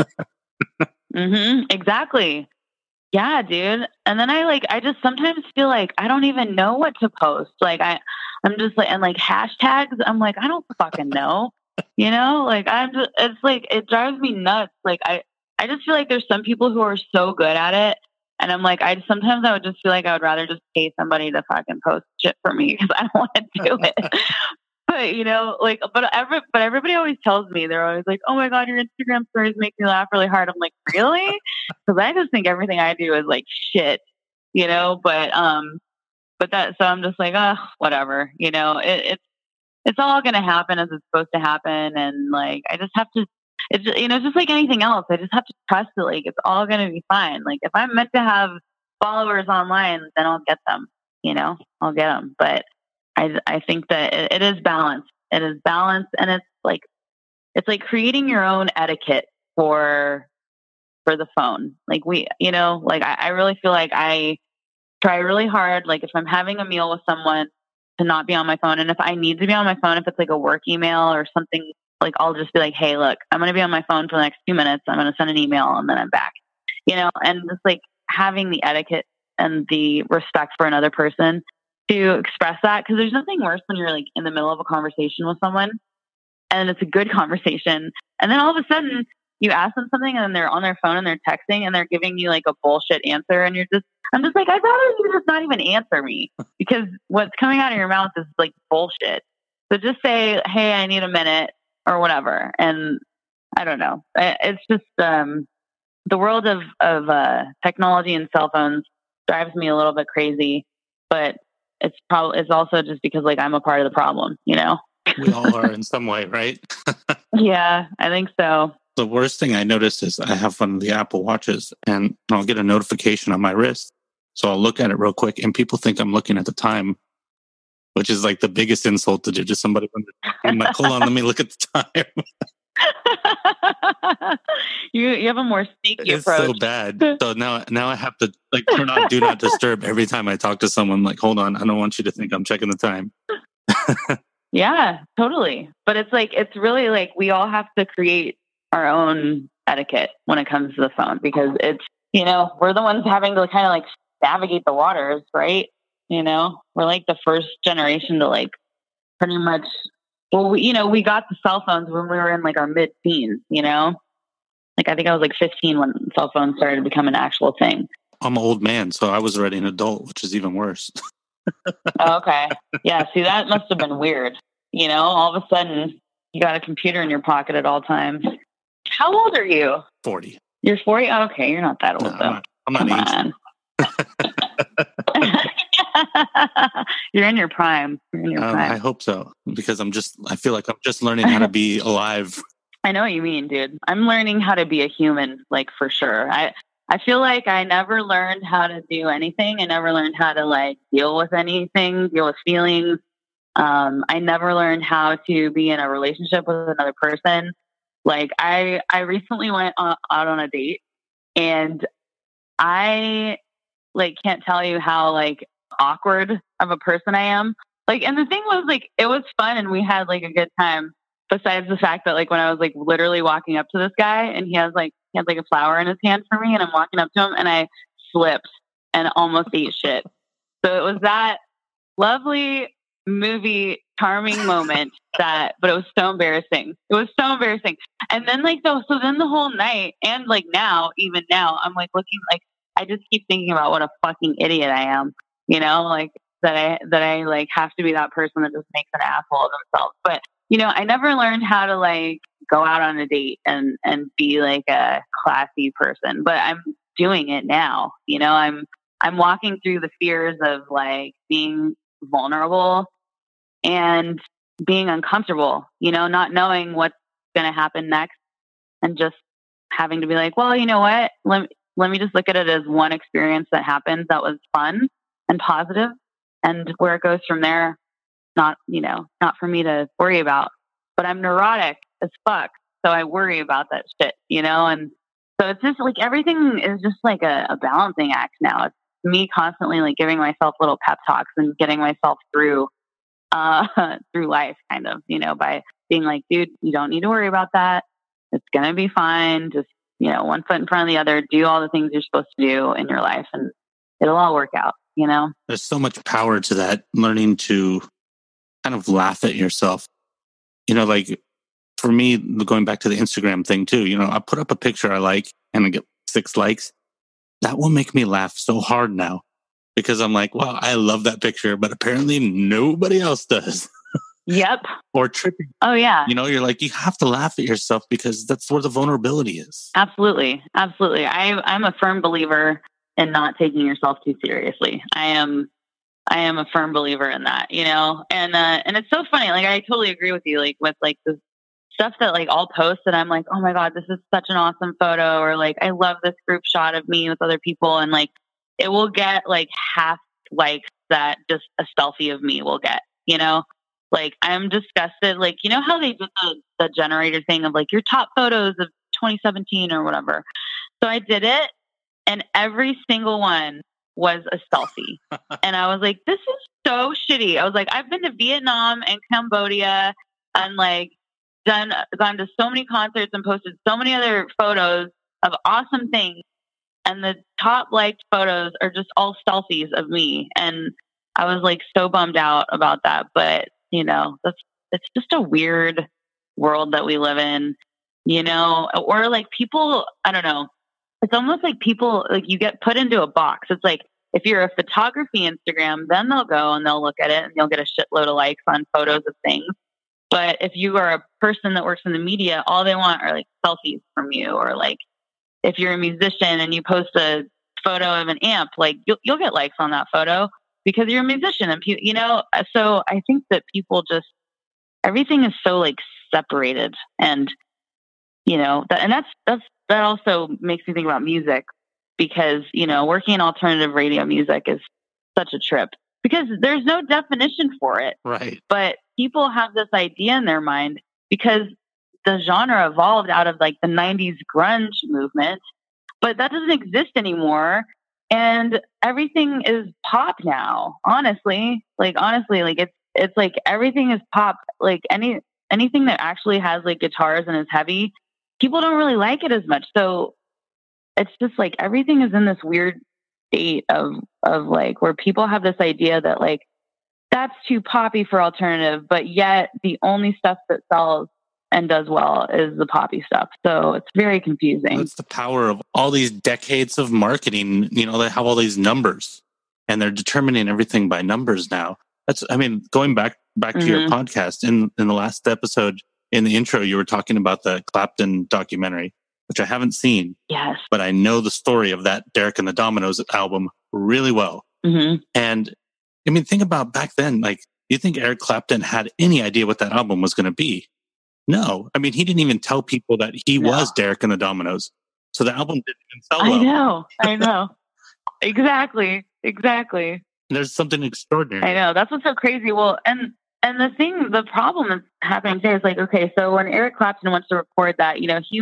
Speaker 3: Exactly. Yeah, dude. And then I just sometimes feel like I don't even know what to post. Like I'm just like, and like hashtags, I'm like, I don't fucking know, you know, like it's like, it drives me nuts. Like I just feel like there's some people who are so good at it. And I'm like, sometimes I would just feel like I would rather just pay somebody to fucking post shit for me because I don't want to do it. But, you know, like, but everybody always tells me, they're always like, oh my God, your Instagram stories make me laugh really hard. I'm like, really? Because I just think everything I do is like shit, you know, but so I'm just like, whatever, you know, it's all going to happen as it's supposed to happen. And like, I just have to, it's, you know, just like anything else, I just have to trust that like, it's all going to be fine. Like if I'm meant to have followers online, then I'll get them, you know, I'll get them. But I think that it is balance. It is balance. And it's like creating your own etiquette for the phone. Like you know, like I really feel like I try really hard. Like if I'm having a meal with someone to not be on my phone. And if I need to be on my phone, if it's like a work email or something, like I'll just be like, hey, look, I'm going to be on my phone for the next 2 minutes. I'm going to send an email and then I'm back, you know, and just like having the etiquette and the respect for another person to express that. Cause there's nothing worse when you're like in the middle of a conversation with someone and it's a good conversation. And then all of a sudden you ask them something and they're on their phone and they're texting and they're giving you like a bullshit answer. And I'm just like, I'd rather you just not even answer me because what's coming out of your mouth is like bullshit. So just say, hey, I need a minute or whatever. And I don't know. It's just, the world of technology and cell phones drives me a little bit crazy, but it's also just because like I'm a part of the problem, you know?
Speaker 2: We all are in some way, right?
Speaker 3: Yeah, I think so.
Speaker 2: The worst thing I noticed is I have one of the Apple Watches and I'll get a notification on my wrist. So I'll look at it real quick and people think I'm looking at the time, which is like the biggest insult to do to somebody. I'm like, hold on, let me look at the time.
Speaker 3: You have a more sneaky approach.
Speaker 2: It's so bad. So now I have to like turn on do not disturb every time I talk to someone. Like, hold on, I don't want you to think I'm checking the time.
Speaker 3: Yeah, totally. But it's like, it's really like we all have to create our own etiquette when it comes to the phone because it's, you know, we're the ones having to kind of like navigate the waters, right? You know, we're like the first generation to like pretty much, well, we got the cell phones when we were in like our mid-teens, you know? Like I think I was like 15 when cell phones started to become an actual thing.
Speaker 2: I'm an old man, so I was already an adult, which is even worse.
Speaker 3: Oh, okay. Yeah, see, that must have been weird. You know, all of a sudden you got a computer in your pocket at all times. How old are you?
Speaker 2: 40.
Speaker 3: You're 40? Oh, okay, you're not that old though.
Speaker 2: I'm not ancient.
Speaker 3: You're in your prime.
Speaker 2: I hope so because I feel like I'm just learning how to be alive.
Speaker 3: I know what you mean, dude. I'm learning how to be a human, like for sure. I feel like I never learned how to do anything. I never learned how to like deal with anything, deal with feelings. I never learned how to be in a relationship with another person. Like I recently went out on a date and I like can't tell you how like awkward of a person I am. Like, and the thing was like, it was fun and we had like a good time, besides the fact that like when I was like literally walking up to this guy and he had like a flower in his hand for me and I'm walking up to him and I slipped and almost ate shit. So it was that lovely movie charming moment but it was so embarrassing. It was so embarrassing. And then like so then the whole night and like even now I'm like looking like I just keep thinking about what a fucking idiot I am, you know, like that I like have to be that person that just makes an asshole of themselves. But you know, I never learned how to like go out on a date and be like a classy person, but I'm doing it now. You know, I'm walking through the fears of like being vulnerable and being uncomfortable, you know, not knowing what's going to happen next and just having to be like, well, you know what? Let me just look at it as one experience that happened that was fun and positive, and where it goes from there, not for me to worry about. But I'm neurotic as fuck, so I worry about that shit, you know? And so it's just like everything is just like a balancing act now. It's me constantly like giving myself little pep talks and getting myself through life, kind of, you know, by being like, dude, you don't need to worry about that. It's going to be fine. Just, you know, one foot in front of the other, do all the things you're supposed to do in your life and it'll all work out, you know?
Speaker 2: There's so much power to that, learning to kind of laugh at yourself. You know, like for me, going back to the Instagram thing too, you know, I put up a picture I like and I get 6 likes. That will make me laugh so hard now because I'm like, wow, I love that picture, but apparently nobody else does.
Speaker 3: Yep.
Speaker 2: Or tripping.
Speaker 3: Oh, yeah.
Speaker 2: You know, you're like, you have to laugh at yourself because that's where the vulnerability is.
Speaker 3: Absolutely. Absolutely. I'm a firm believer in not taking yourself too seriously. I am a firm believer in that, you know, and it's so funny. Like, I totally agree with you, like with like the stuff that like I'll post and I'm like, oh my God, this is such an awesome photo. Or like, I love this group shot of me with other people. And like, it will get like half likes that just a selfie of me will get, you know, like I'm disgusted. Like, you know how they did the generator thing of like your top photos of 2017 or whatever. So I did it and every single one was a selfie. And I was like, this is so shitty. I was like, I've been to Vietnam and Cambodia and like gone to so many concerts and posted so many other photos of awesome things. And the top liked photos are just all selfies of me. And I was like so bummed out about that. But, you know, it's just a weird world that we live in, you know, or like people, I don't know. It's almost like people, like you get put into a box. It's like, if you're a photography Instagram, then they'll go and they'll look at it and you'll get a shitload of likes on photos of things. But if you are a person that works in the media, all they want are like selfies from you. Or like, if you're a musician and you post a photo of an amp, like you'll get likes on that photo because you're a musician. And you know, so I think that people just, everything is so like separated, and you know, that also makes me think about music, because, you know, working in alternative radio music is such a trip because there's no definition for it.
Speaker 2: Right.
Speaker 3: But people have this idea in their mind because the genre evolved out of like the 90s grunge movement, but that doesn't exist anymore. And everything is pop now, honestly, like it's like everything is pop. Like anything that actually has like guitars and is heavy, people don't really like it as much. So it's just like everything is in this weird state of like where people have this idea that like that's too poppy for alternative, but yet the only stuff that sells and does well is the poppy stuff. So it's very confusing.
Speaker 2: That's the power of all these decades of marketing. You know, they have all these numbers and they're determining everything by numbers now. Going back to your podcast in the last episode, in the intro, you were talking about the Clapton documentary, which I haven't seen.
Speaker 3: Yes.
Speaker 2: But I know the story of that Derek and the Dominoes album really well.
Speaker 3: Mm-hmm.
Speaker 2: And I mean, think about back then, like, you think Eric Clapton had any idea what that album was going to be? No. I mean, he didn't even tell people that he was Derek and the Dominoes. So the album didn't even sell well.
Speaker 3: I know. Exactly.
Speaker 2: There's something extraordinary.
Speaker 3: I know. That's what's so crazy. Well, and the problem that's happening today is like, okay, so when Eric Clapton wants to record that, you know, he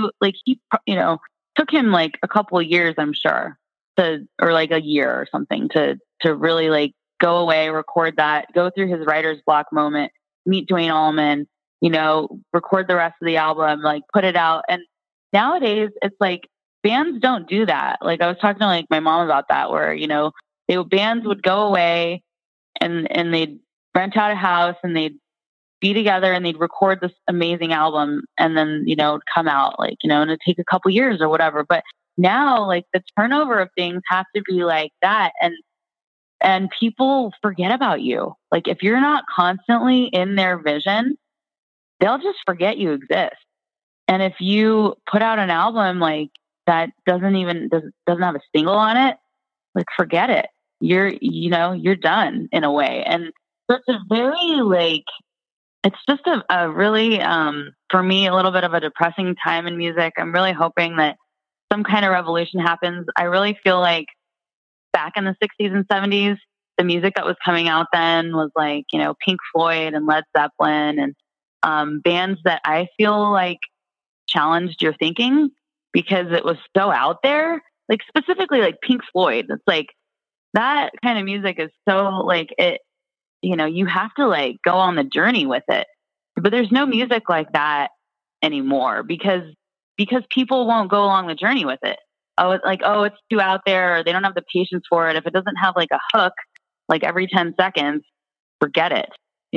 Speaker 3: took him like a couple of years, I'm sure, or like a year or something to really like go away, record that, go through his writer's block moment, meet Duane Allman, record the rest of the album, like put it out. And nowadays it's like bands don't do that. Like I was talking to like my mom about that, where, bands would go away and they'd rent out a house and they'd be together and they'd record this amazing album and then, it'd come out like, and it'd take a couple years or whatever. But now like the turnover of things has to be like that. And people forget about you. Like if you're not constantly in their vision, they'll just forget you exist. And if you put out an album like that doesn't have a single on it, like forget it. You're done in a way. And so it's a very like, it's just a really, for me, a little bit of a depressing time in music. I'm really hoping that some kind of revolution happens. I really feel like back in the 60s and 70s, the music that was coming out then was like, Pink Floyd and Led Zeppelin and bands that I feel like challenged your thinking because it was so out there. Like specifically like Pink Floyd. It's like that kind of music is so like it, you have to like go on the journey with it. But there's no music like that anymore because people won't go along the journey with it. It's too out there, or they don't have the patience for it. If it doesn't have like a hook, like every 10 seconds, forget it,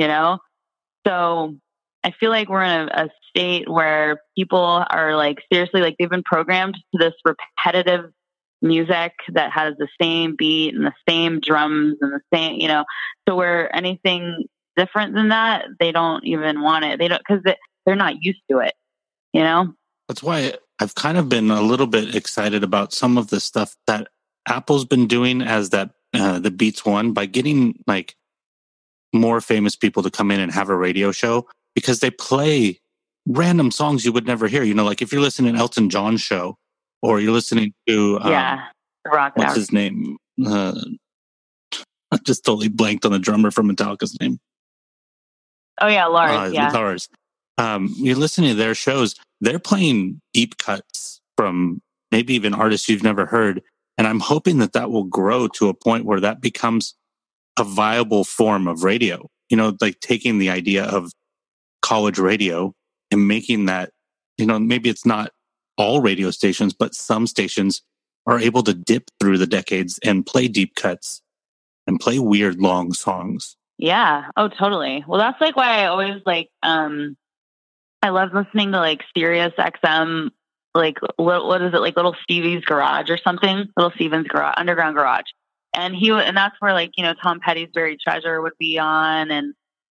Speaker 3: So I feel like we're in a state where people are like, seriously, like they've been programmed to this repetitive music that has the same beat and the same drums and the same, so where anything different than that, they don't even want it. They don't, because they're not used to it,
Speaker 2: That's why I've kind of been a little bit excited about some of the stuff that Apple's been doing as that the Beats One, by getting like more famous people to come in and have a radio show, because they play random songs you would never hear. Like if you're listening to Elton John's show, or you're listening to
Speaker 3: Rock.
Speaker 2: What's his name? I just totally blanked on the drummer from Metallica's name.
Speaker 3: Oh yeah, Lars.
Speaker 2: Lars. You're listening to their shows. They're playing deep cuts from maybe even artists you've never heard. And I'm hoping that will grow to a point where that becomes a viable form of radio. Like taking the idea of college radio and making that, maybe it's not all radio stations, but some stations are able to dip through the decades and play deep cuts and play weird long songs.
Speaker 3: Yeah. Oh, totally. Well, that's like why I always like, I love listening to like Sirius XM, like what is it, like Little Stevie's Garage or something, Little Steven's Garage, Underground Garage. And that's where like, Tom Petty's Buried Treasure would be on. And,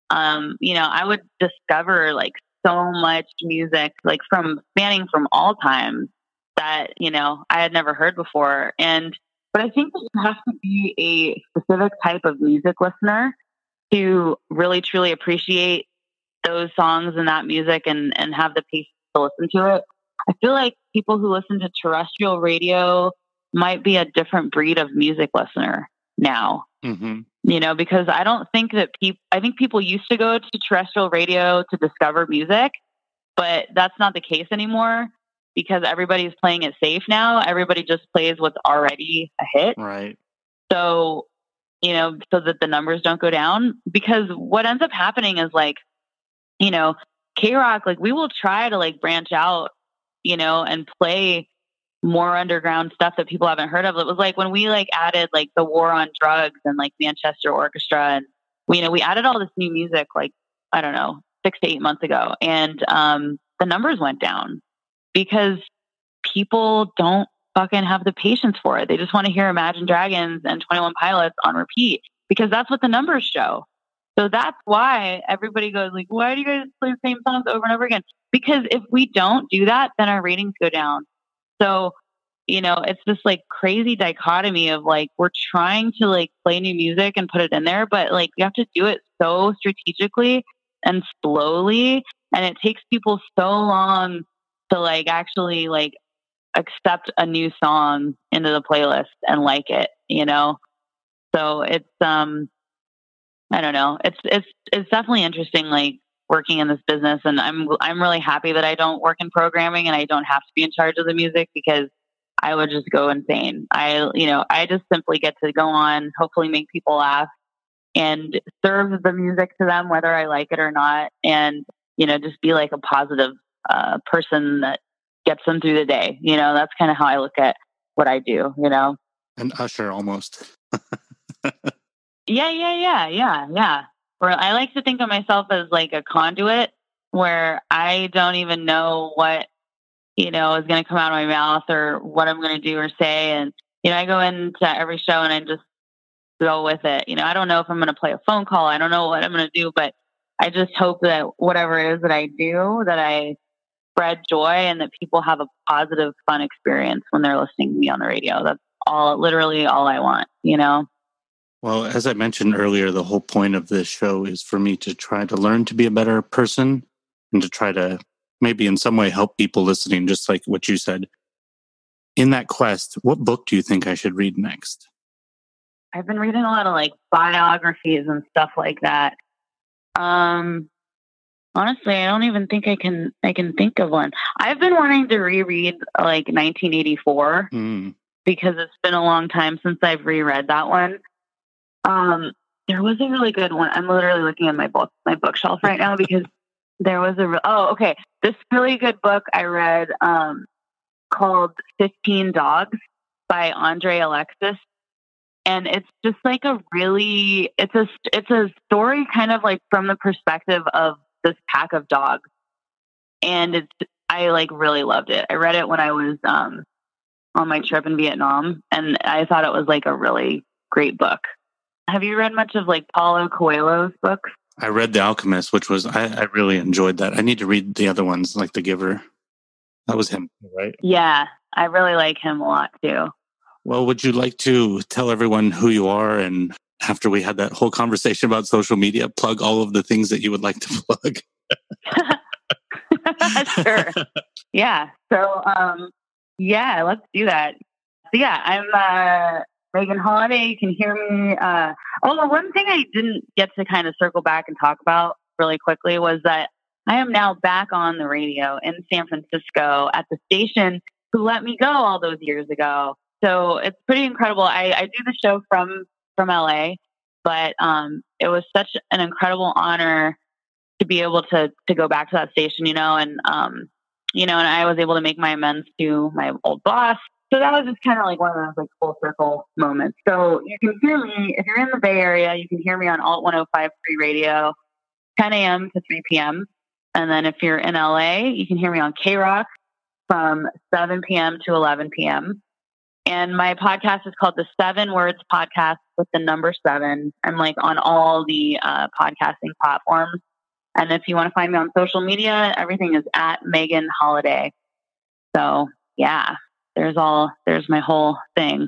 Speaker 3: I would discover like so much music, like spanning from all times that, I had never heard before. But I think that you have to be a specific type of music listener to really truly appreciate those songs and that music and have the patience to listen to it. I feel like people who listen to terrestrial radio might be a different breed of music listener now.
Speaker 2: Mm-hmm.
Speaker 3: Because I don't think that I think people used to go to terrestrial radio to discover music, but that's not the case anymore because everybody's playing it safe now. Everybody just plays what's already a hit.
Speaker 2: Right.
Speaker 3: So, so that the numbers don't go down, because what ends up happening is like, K-Rock, like we will try to like branch out, and play more underground stuff that people haven't heard of. It was like when we like added like the War on Drugs and like Manchester Orchestra, and we added all this new music, like, I don't know, 6 to 8 months ago. And the numbers went down because people don't fucking have the patience for it. They just want to hear Imagine Dragons and 21 Pilots on repeat because that's what the numbers show. So that's why everybody goes like, why do you guys play the same songs over and over again? Because if we don't do that, then our ratings go down. So, it's this like crazy dichotomy of like, we're trying to like play new music and put it in there, but like you have to do it so strategically and slowly. And it takes people so long to like actually like accept a new song into the playlist and like it, So it's, I don't know. It's definitely interesting, like working in this business, and I'm really happy that I don't work in programming and I don't have to be in charge of the music because I would just go insane. I just simply get to go on, hopefully make people laugh and serve the music to them, whether I like it or not. And just be like a positive person that gets them through the day. That's kind of how I look at what I do,
Speaker 2: An usher almost.
Speaker 3: Yeah. Or I like to think of myself as like a conduit where I don't even know what, is going to come out of my mouth or what I'm going to do or say. And, I go into every show and I just go with it. I don't know if I'm going to play a phone call. I don't know what I'm going to do, but I just hope that whatever it is that I do, that I spread joy and that people have a positive, fun experience when they're listening to me on the radio. That's literally all I want,
Speaker 2: Well, as I mentioned earlier, the whole point of this show is for me to try to learn to be a better person and to try to maybe in some way help people listening, just like what you said. In that quest, what book do you think I should read next?
Speaker 3: I've been reading a lot of like biographies and stuff like that. Honestly, I don't even think I can think of one. I've been wanting to reread like 1984 because it's been a long time since I've reread that one. There was a really good one. I'm literally looking at my bookshelf right now because there was this really good book I read called 15 Dogs by Andre Alexis. And it's just like it's a story kind of like from the perspective of this pack of dogs. And I like really loved it. I read it when I was on my trip in Vietnam, and I thought it was like a really great book. Have you read much of like Paulo Coelho's books?
Speaker 2: I read The Alchemist, which was, I really enjoyed that. I need to read the other ones, like The Giver. That was him, right?
Speaker 3: Yeah, I really like him a lot too.
Speaker 2: Well, would you like to tell everyone who you are? And after we had that whole conversation about social media, plug all of the things that you would like to plug.
Speaker 3: Sure. Yeah. So, let's do that. So yeah, I'm Megan Holiday. You can hear me. One thing I didn't get to kind of circle back and talk about really quickly was that I am now back on the radio in San Francisco at the station who let me go all those years ago. So it's pretty incredible. I do the show from LA, but it was such an incredible honor to be able to go back to that station, and I was able to make my amends to my old boss. So that was just kind of like one of those like full circle moments. So you can hear me, if you're in the Bay Area, you can hear me on Alt 105.3 radio, 10 a.m. to 3 p.m. And then if you're in LA, you can hear me on K-Rock from 7 p.m. to 11 p.m. And my podcast is called the 7 Words Podcast with the number 7. I'm like on all the podcasting platforms. And if you want to find me on social media, everything is at Megan Holiday. So yeah, there's my whole thing.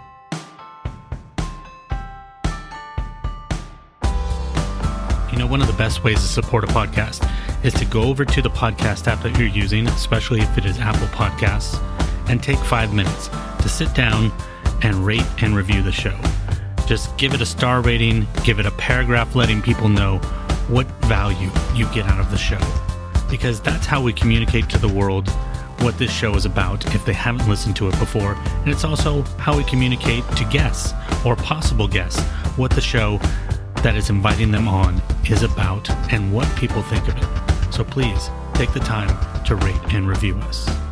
Speaker 1: One of the best ways to support a podcast is to go over to the podcast app that you're using, especially if it is Apple Podcasts, and take 5 minutes to sit down and rate and review the show. Just give it a star rating, give it a paragraph letting people know what value you get out of the show. Because that's how we communicate to the world what this show is about if they haven't listened to it before. And it's also how we communicate to guests or possible guests what the show that is inviting them on is about and what people think of it. So please take the time to rate and review us.